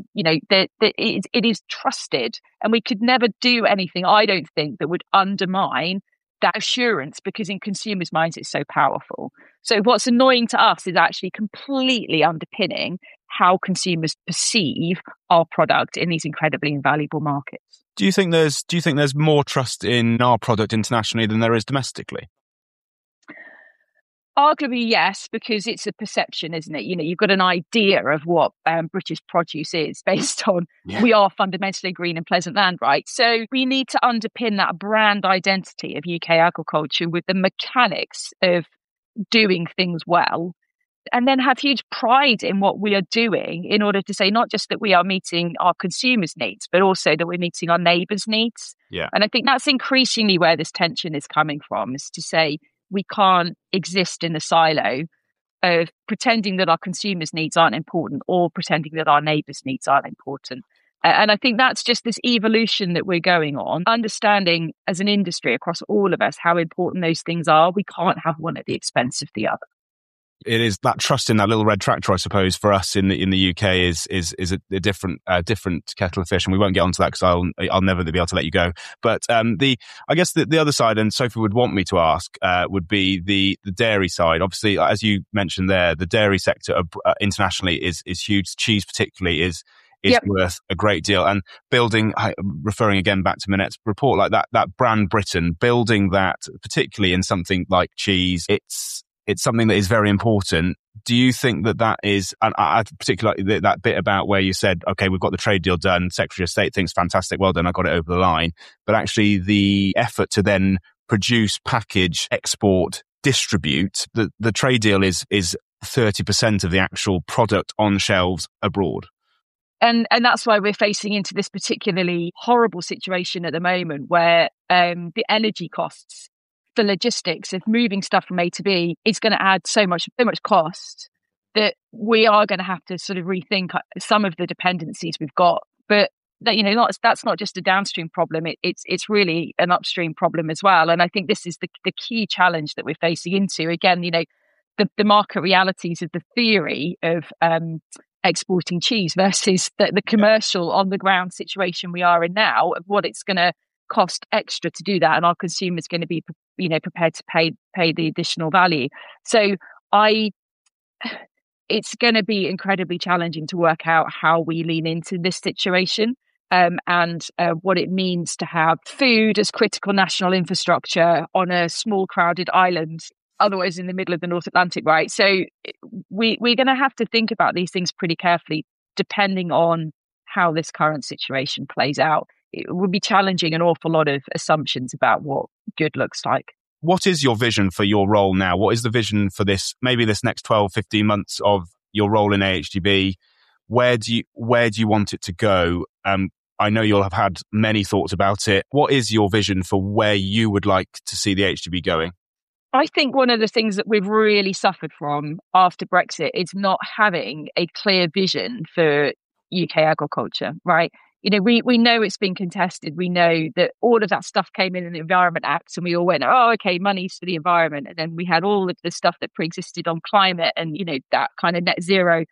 it is trusted, and we could never do anything, I don't think, that would undermine that assurance, because in consumers' minds it's so powerful. So what's annoying to us is actually completely underpinning how consumers perceive our product in these incredibly invaluable markets. Do you think there's more trust in our product internationally than there is domestically? Arguably, yes, because it's a perception, isn't it? You've got an idea of what British produce is based on we are fundamentally green and pleasant land, right? So we need to underpin that brand identity of UK agriculture with the mechanics of doing things well, and then have huge pride in what we are doing in order to say not just that we are meeting our consumers' needs, but also that we're meeting our neighbours' needs. Yeah. And I think that's increasingly where this tension is coming from, is to say, we can't exist in the silo of pretending that our consumers' needs aren't important or pretending that our neighbours' needs aren't important. And I think that's just this evolution that we're going on, understanding as an industry across all of us how important those things are. We can't have one at the expense of the other. It is that trust in that little red tractor, I suppose, for us in the UK is a different kettle of fish, and we won't get onto that because I'll never be able to let you go. But I guess the other side, and Sophie would want me to ask, would be the dairy side. Obviously, as you mentioned there, the dairy sector internationally is huge. Cheese particularly is worth a great deal. And building, referring again back to Minette's report, like that brand Britain, building that particularly in something like cheese, it's something that is very important. Do you think that is, and I particularly that bit about where you said, okay, we've got the trade deal done, Secretary of State thinks fantastic, well done, I got it over the line. But actually the effort to then produce, package, export, distribute, the trade deal is 30% of the actual product on shelves abroad. And that's why we're facing into this particularly horrible situation at the moment where the energy costs, the logistics of moving stuff from A to B is going to add so much cost that we are going to have to sort of rethink some of the dependencies we've got. But that, that's not just a downstream problem. It's really an upstream problem as well. And I think this is the key challenge that we're facing into. Again, the market realities of the theory of exporting cheese versus the commercial on the ground situation we are in now, of what it's going to cost extra to do that, and our consumers going to be, prepared to pay the additional value. So it's going to be incredibly challenging to work out how we lean into this situation, and what it means to have food as critical national infrastructure on a small, crowded island, otherwise in the middle of the North Atlantic, right? So we're going to have to think about these things pretty carefully, depending on how this current situation plays out. It would be challenging an awful lot of assumptions about what good looks like. What is your vision for your role now? What is the vision for this next 12, 15 months of your role in AHDB? Where do you want it to go? I know you'll have had many thoughts about it. What is your vision for where you would like to see the HDB going? I think one of the things that we've really suffered from after Brexit is not having a clear vision for UK agriculture, right? We know it's been contested. We know that all of that stuff came in the Environment Act, and we all went, oh, okay, money's for the environment. And then we had all of the stuff that pre-existed on climate and, that kind of net zero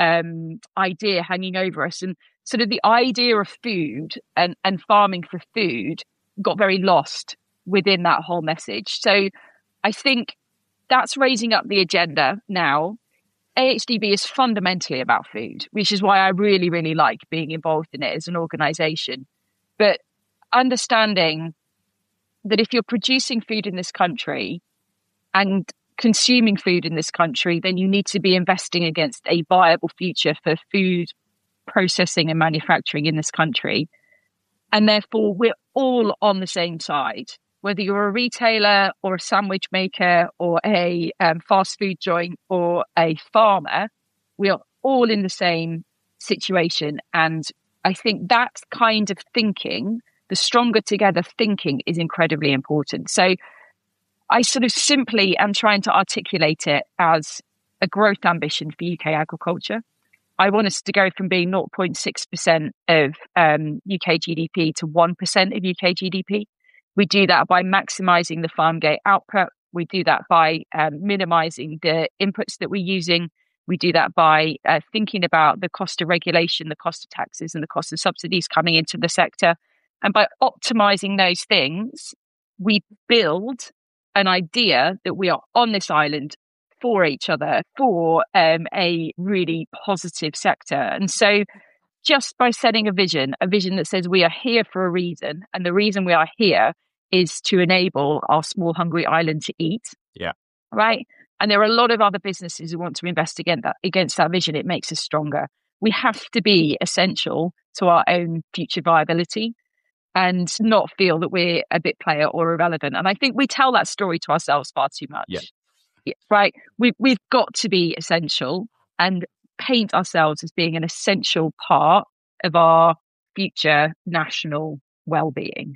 idea hanging over us. And sort of the idea of food and farming for food got very lost within that whole message. So I think that's raising up the agenda now. AHDB is fundamentally about food, which is why I really, really like being involved in it as an organisation. But understanding that if you're producing food in this country and consuming food in this country, then you need to be investing against a viable future for food processing and manufacturing in this country. And therefore, we're all on the same side. Whether you're a retailer or a sandwich maker or a fast food joint or a farmer, we are all in the same situation. And I think that kind of thinking, the stronger together thinking, is incredibly important. So I sort of simply am trying to articulate it as a growth ambition for UK agriculture. I want us to go from being 0.6% of UK GDP to 1% of UK GDP. We do that by maximising the farm gate output. We do that by minimising the inputs that we're using. We do that by thinking about the cost of regulation, the cost of taxes, and the cost of subsidies coming into the sector. And by optimising those things, we build an idea that we are on this island for each other, for a really positive sector. And so just by setting a vision that says we are here for a reason, and the reason we are here is to enable our small hungry island to eat. Yeah. Right. And there are a lot of other businesses who want to invest against that vision. It makes us stronger. We have to be essential to our own future viability and not feel that we're a bit player or irrelevant. And I think we tell that story to ourselves far too much. Yeah. Yeah, right. We've got to be essential and paint ourselves as being an essential part of our future national well-being.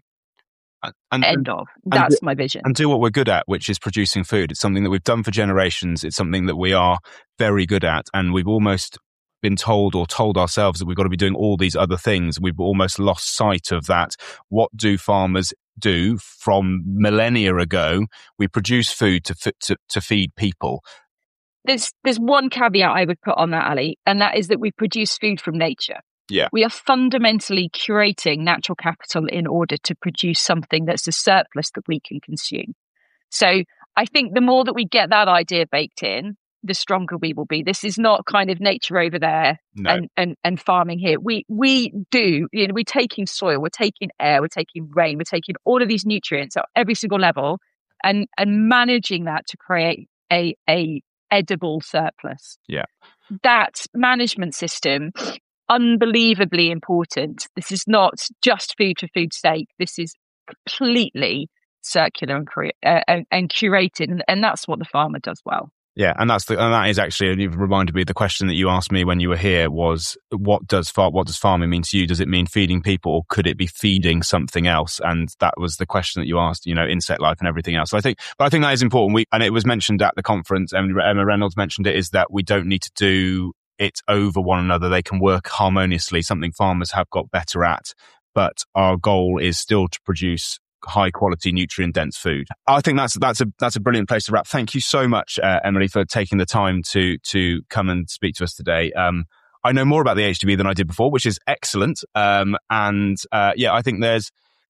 That's my vision. And do what we're good at, which is producing food. It's something that we've done for generations. It's something that we are very good at. And we've almost been told ourselves that we've got to be doing all these other things. We've almost lost sight of that. What do farmers do from millennia ago? We produce food to feed people. There's one caveat I would put on that, Ali, and that is that we produce food from nature. Yeah. We are fundamentally curating natural capital in order to produce something that's a surplus that we can consume. So I think the more that we get that idea baked in, the stronger we will be. This is not kind of nature over there and farming here. We do, we're taking soil, we're taking air, we're taking rain, we're taking all of these nutrients at every single level and managing that to create a edible surplus. Yeah. That management system, unbelievably important. This is not just food for food's sake. This is completely circular and curated, and that's what the farmer does well. Yeah, and that is actually, you've reminded me, the question that you asked me when you were here was, what does farming mean to you? Does it mean feeding people, or could it be feeding something else? And that was the question that you asked, insect life and everything else. So I think that is important. And it was mentioned at the conference, and Emma Reynolds mentioned it, is that we don't need to do it over one another. They can work harmoniously, something farmers have got better at. But our goal is still to produce high quality, nutrient dense food. I think that's a brilliant place to wrap. Thank you so much, Emily, for taking the time to come and speak to us today. I know more about the HDB than I did before, which is excellent. I think there's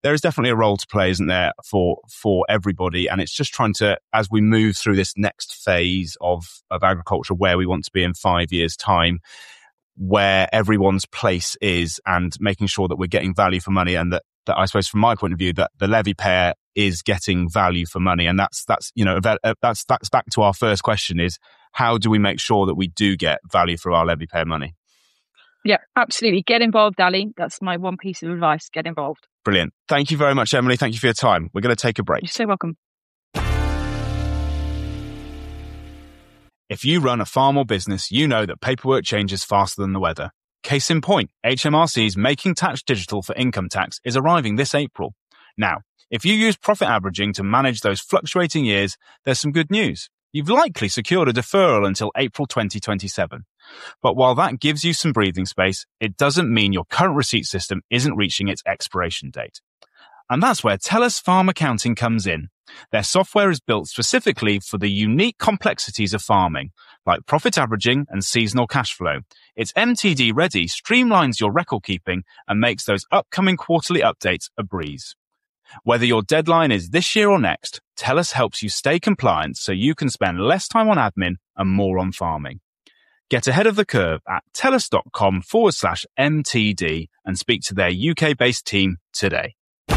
there is definitely a role to play, isn't there, for everybody. And it's just trying to, as we move through this next phase of agriculture, where we want to be in 5 years' time, where everyone's place is, and making sure that we're getting value for money, and that I suppose from my point of view, that the levy payer is getting value for money. And that's back to our first question, is how do we make sure that we do get value for our levy payer money? Yeah, absolutely. Get involved, Ali. That's my one piece of advice. Get involved. Brilliant. Thank you very much, Emily. Thank you for your time. We're going to take a break. You're so welcome. If you run a farm or business, you know that paperwork changes faster than the weather. Case in point, HMRC's Making Tax Digital for Income Tax is arriving this April. Now, if you use profit averaging to manage those fluctuating years, there's some good news. You've likely secured a deferral until April 2027. But while that gives you some breathing space, it doesn't mean your current receipt system isn't reaching its expiration date. And that's where TELUS Farm Accounting comes in. Their software is built specifically for the unique complexities of farming, like profit averaging and seasonal cash flow. It's MTD ready, streamlines your record keeping, and makes those upcoming quarterly updates a breeze. Whether your deadline is this year or next, TELUS helps you stay compliant so you can spend less time on admin and more on farming. Get ahead of the curve at telus.com/MTD and speak to their UK-based team today.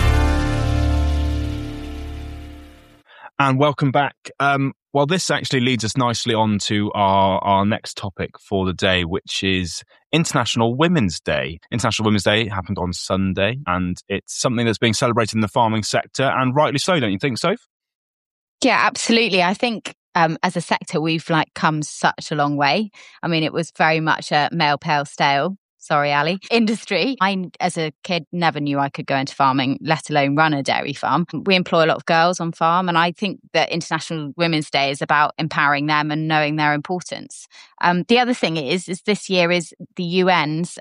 And welcome back. Well, this actually leads us nicely on to our next topic for the day, which is International Women's Day. International Women's Day happened on Sunday, and it's something that's being celebrated in the farming sector, and rightly so, don't you think, Soph? Yeah, absolutely. I think as a sector, we've come such a long way. I mean, it was very much a male pale stale. Sorry, Ali. Industry. I, as a kid, never knew I could go into farming, let alone run a dairy farm. We employ a lot of girls on farm, and I think that International Women's Day is about empowering them and knowing their importance. The other thing is this year is the UN's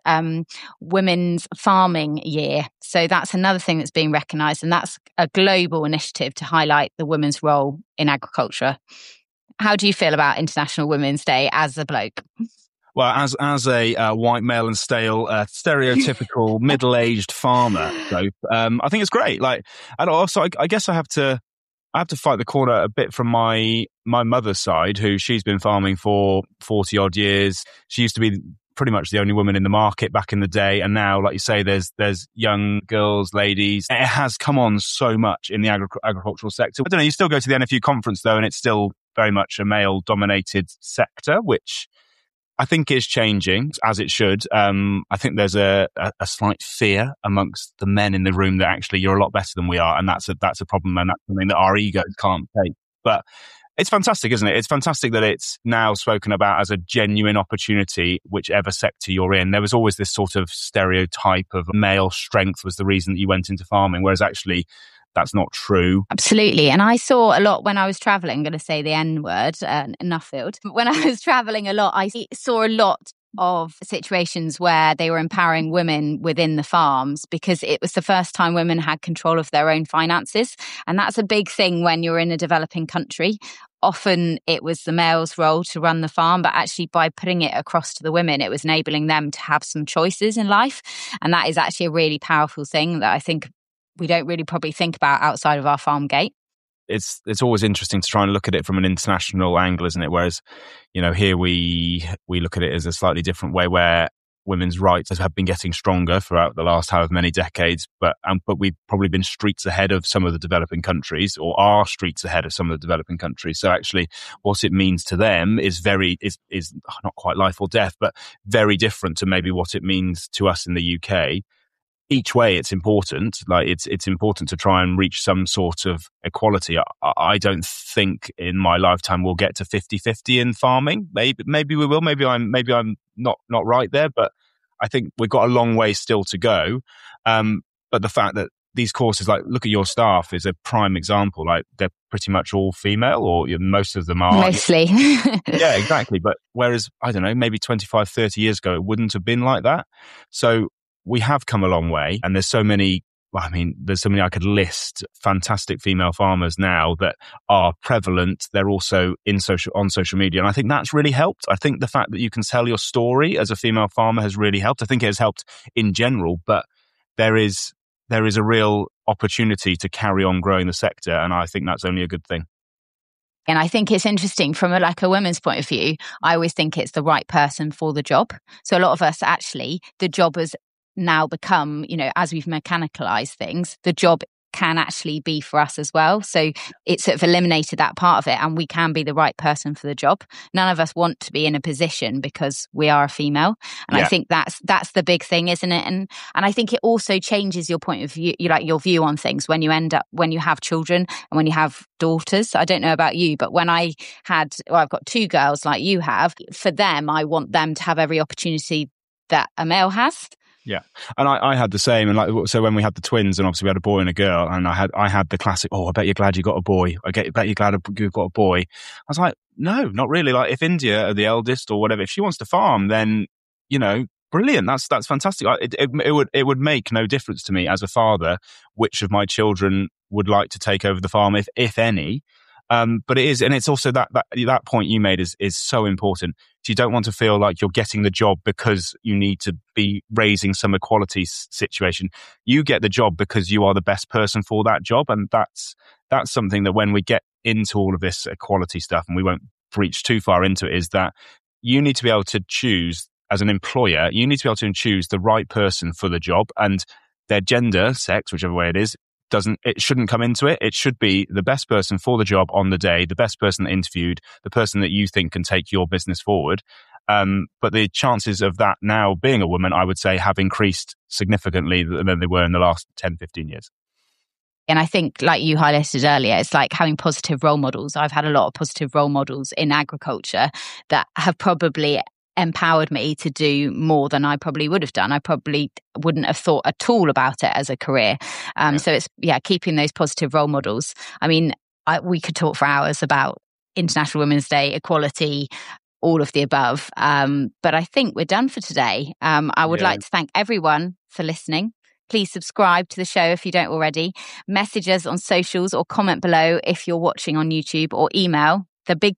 Women's Farming Year. So that's another thing that's being recognised, and that's a global initiative to highlight the women's role in agriculture. How do you feel about International Women's Day as a bloke? Well, as a white male and stale, stereotypical middle-aged farmer, so I think it's great. And also, I guess I have to fight the corner a bit from my mother's side, who she's been farming for 40 odd years. She used to be pretty much the only woman in the market back in the day, and now, like you say, there's young girls, ladies. It has come on so much in the agricultural sector. I don't know. You still go to the NFU conference though, and it's still very much a male-dominated sector, which I think is changing, as it should. I think there's a slight fear amongst the men in the room that actually you're a lot better than we are, and that's a problem, and that's something that our egos can't take. But it's fantastic, isn't it? It's fantastic that it's now spoken about as a genuine opportunity, whichever sector you're in. There was always this sort of stereotype of male strength was the reason that you went into farming, whereas actually that's not true. Absolutely. And I saw a lot when I was traveling, I'm going to say the N word, Nuffield. When I was traveling a lot, I saw a lot of situations where they were empowering women within the farms, because it was the first time women had control of their own finances. And that's a big thing when you're in a developing country. Often it was the male's role to run the farm, but actually by putting it across to the women, it was enabling them to have some choices in life. And that is actually a really powerful thing that I think we don't really probably think about outside of our farm gate. It's always interesting to try and look at it from an international angle, isn't it? Whereas, here we look at it as a slightly different way, where women's rights have been getting stronger throughout the last however many decades, but we've probably been streets ahead of some of the developing countries, or are streets ahead of some of the developing countries. So actually, what it means to them is not quite life or death, but very different to maybe what it means to us in the UK. Each way, it's important. It's important to try and reach some sort of equality. I don't think in my lifetime we'll get to 50-50 in farming. Maybe we will. Maybe I'm not right there. But I think we've got a long way still to go. But the fact that these courses, look at your staff, is a prime example. They're pretty much all female, or most of them are. Mostly. Yeah, exactly. But whereas, I don't know, maybe 25, 30 years ago, it wouldn't have been like that. So we have come a long way, and there's so many I could list fantastic female farmers now that are prevalent. They're also on social media. And I think that's really helped. I think the fact that you can tell your story as a female farmer has really helped. I think it has helped in general, but there is a real opportunity to carry on growing the sector. And I think that's only a good thing. And I think it's interesting from a women's point of view. I always think it's the right person for the job. So a lot of us actually, the job has now become, as we've mechanicalized things, the job can actually be for us as well. So it sort of eliminated that part of it, and we can be the right person for the job. None of us want to be in a position because we are a female. And I think that's the big thing, isn't it? And I think it also changes your point of view, your view on things when you have children and when you have daughters. I don't know about you, but when I've got two girls like you have, for them, I want them to have every opportunity that a male has. Yeah, and I had the same, and so when we had the twins, and obviously we had a boy and a girl, and I had the classic, I bet you're glad you got a boy. Bet you're glad you've got a boy. I was like, no, not really. Like, if India, the eldest or whatever, if she wants to farm, then brilliant. That's fantastic. It would make no difference to me as a father which of my children would like to take over the farm, if any. But it is, and it's also that point you made is so important. So you don't want to feel like you're getting the job because you need to be raising some equality situation. You get the job because you are the best person for that job, and that's something that when we get into all of this equality stuff, and we won't breach too far into it, is that you need to be able to choose as an employer. You need to be able to choose the right person for the job, and their gender, sex, whichever way it is. It shouldn't come into it. It should be the best person for the job on the day, the best person that interviewed, the person that you think can take your business forward. But the chances of that now being a woman, I would say, have increased significantly than they were in the last 10, 15 years. And I think, like you highlighted earlier, it's like having positive role models. I've had a lot of positive role models in agriculture that have probably empowered me to do more than I probably would have done. I probably wouldn't have thought at all about it as a career. So it's, keeping those positive role models. I mean, we could talk for hours about International Women's Day, equality, all of the above. But I think we're done for today. I would like to thank everyone for listening. Please subscribe to the show if you don't already. Message us on socials or comment below if you're watching on YouTube, or email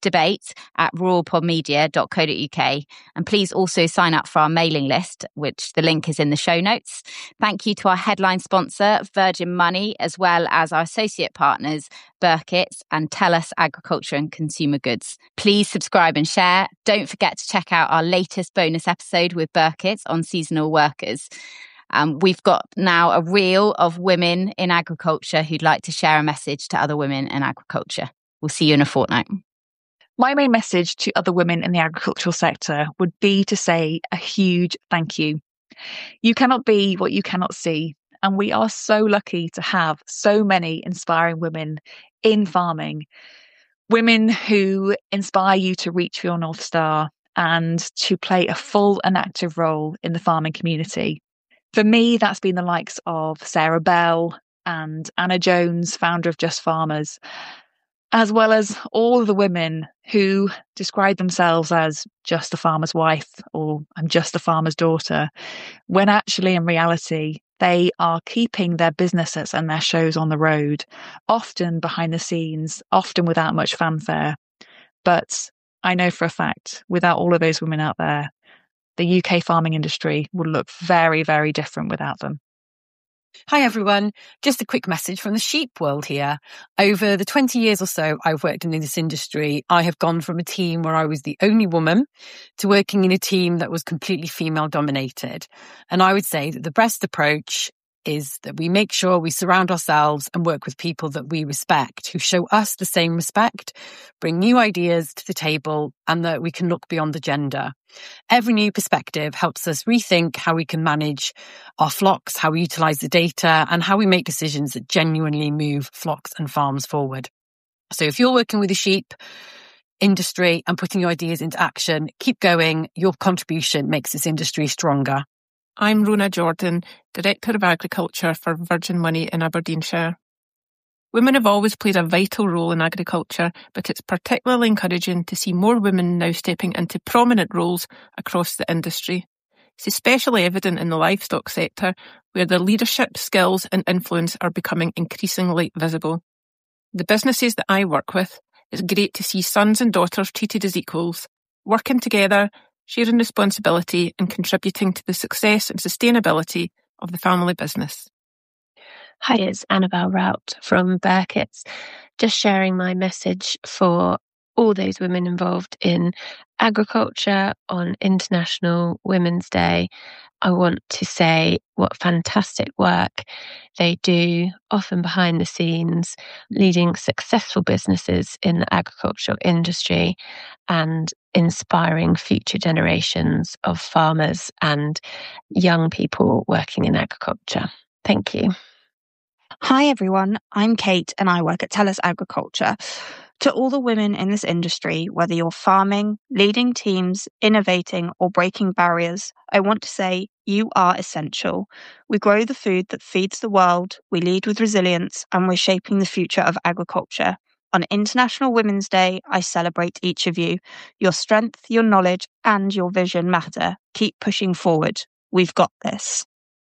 thebigdebate@ruralpodmedia.co.uk. And please also sign up for our mailing list, which the link is in the show notes. Thank you to our headline sponsor, Virgin Money, as well as our associate partners, Burkitt's and Tellus Agriculture and Consumer Goods. Please subscribe and share. Don't forget to check out our latest bonus episode with Burkitt's on seasonal workers. We've got now a reel of women in agriculture who'd like to share a message to other women in agriculture. We'll see you in a fortnight. My main message to other women in the agricultural sector would be to say a huge thank you. You cannot be what you cannot see. And we are so lucky to have so many inspiring women in farming. Women who inspire you to reach for your North Star and to play a full and active role in the farming community. For me, that's been the likes of Sarah Bell and Anna Jones, founder of Just Farmers, as well as all the women who describe themselves as just a farmer's wife or I'm just a farmer's daughter, when actually in reality, they are keeping their businesses and their shows on the road, often behind the scenes, often without much fanfare. But I know for a fact, without all of those women out there, the UK farming industry would look very, very different without them. Hi everyone, just a quick message from the sheep world here. Over the 20 years or so I've worked in this industry, I have gone from a team where I was the only woman to working in a team that was completely female dominated. And I would say that the best approach is that we make sure we surround ourselves and work with people that we respect, who show us the same respect, bring new ideas to the table, and that we can look beyond the gender. Every new perspective helps us rethink how we can manage our flocks, how we utilise the data, and how we make decisions that genuinely move flocks and farms forward. So if you're working with the sheep industry and putting your ideas into action, keep going. Your contribution makes this industry stronger. I'm Rona Jordan, Director of Agriculture for Virgin Money in Aberdeenshire. Women have always played a vital role in agriculture, but it's particularly encouraging to see more women now stepping into prominent roles across the industry. It's especially evident in the livestock sector, where their leadership, skills and influence are becoming increasingly visible. The businesses that I work with, it's great to see sons and daughters treated as equals, working together, sharing responsibility and contributing to the success and sustainability of the family business. Hi, it's Annabelle Rout from Burkitt's. Just sharing my message for all those women involved in agriculture on International Women's Day. I want to say what fantastic work they do, often behind the scenes, leading successful businesses in the agricultural industry and inspiring future generations of farmers and young people working in agriculture. Thank you. Hi everyone, I'm Kate and I work at TELUS Agriculture. To all the women in this industry, whether you're farming, leading teams, innovating or breaking barriers, I want to say you are essential. We grow the food that feeds the world, we lead with resilience and we're shaping the future of agriculture. On International Women's Day, I celebrate each of you. Your strength, your knowledge and your vision matter. Keep pushing forward. We've got this.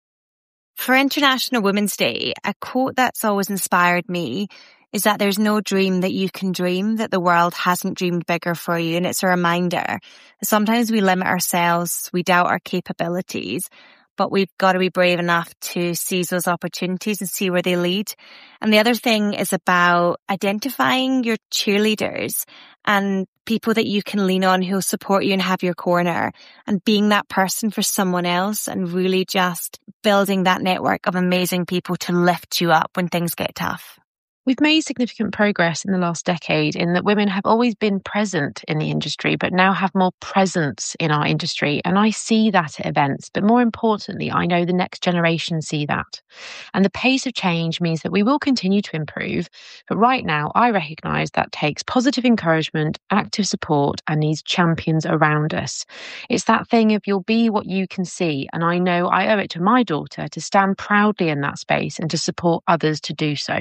For International Women's Day, a quote that's always inspired me is that there's no dream that you can dream that the world hasn't dreamed bigger for you. And it's a reminder that sometimes we limit ourselves, we doubt our capabilities, but we've got to be brave enough to seize those opportunities and see where they lead. And the other thing is about identifying your cheerleaders and people that you can lean on who'll support you and have your corner, and being that person for someone else and really just building that network of amazing people to lift you up when things get tough. We've made significant progress in the last decade in that women have always been present in the industry, but now have more presence in our industry. And I see that at events. But more importantly, I know the next generation see that. And the pace of change means that we will continue to improve. But right now, I recognise that takes positive encouragement, active support, and needs champions around us. It's that thing of you'll be what you can see. And I know I owe it to my daughter to stand proudly in that space and to support others to do so.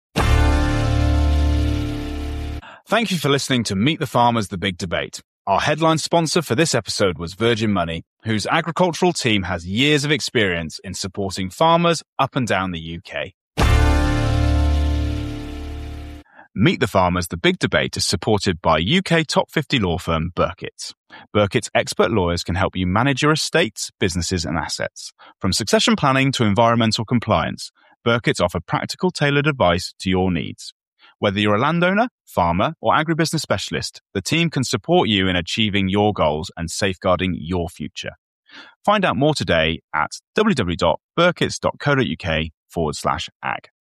Thank you for listening to Meet the Farmers, The Big Debate. Our headline sponsor for this episode was Virgin Money, whose agricultural team has years of experience in supporting farmers up and down the UK. Meet the Farmers, The Big Debate is supported by UK top 50 law firm Burkitt's. Burkitt's expert lawyers can help you manage your estates, businesses and assets. From succession planning to environmental compliance, Burkitt's offer practical, tailored advice to your needs. Whether you're a landowner, farmer, or agribusiness specialist, the team can support you in achieving your goals and safeguarding your future. Find out more today at www.burkitts.co.uk/ag.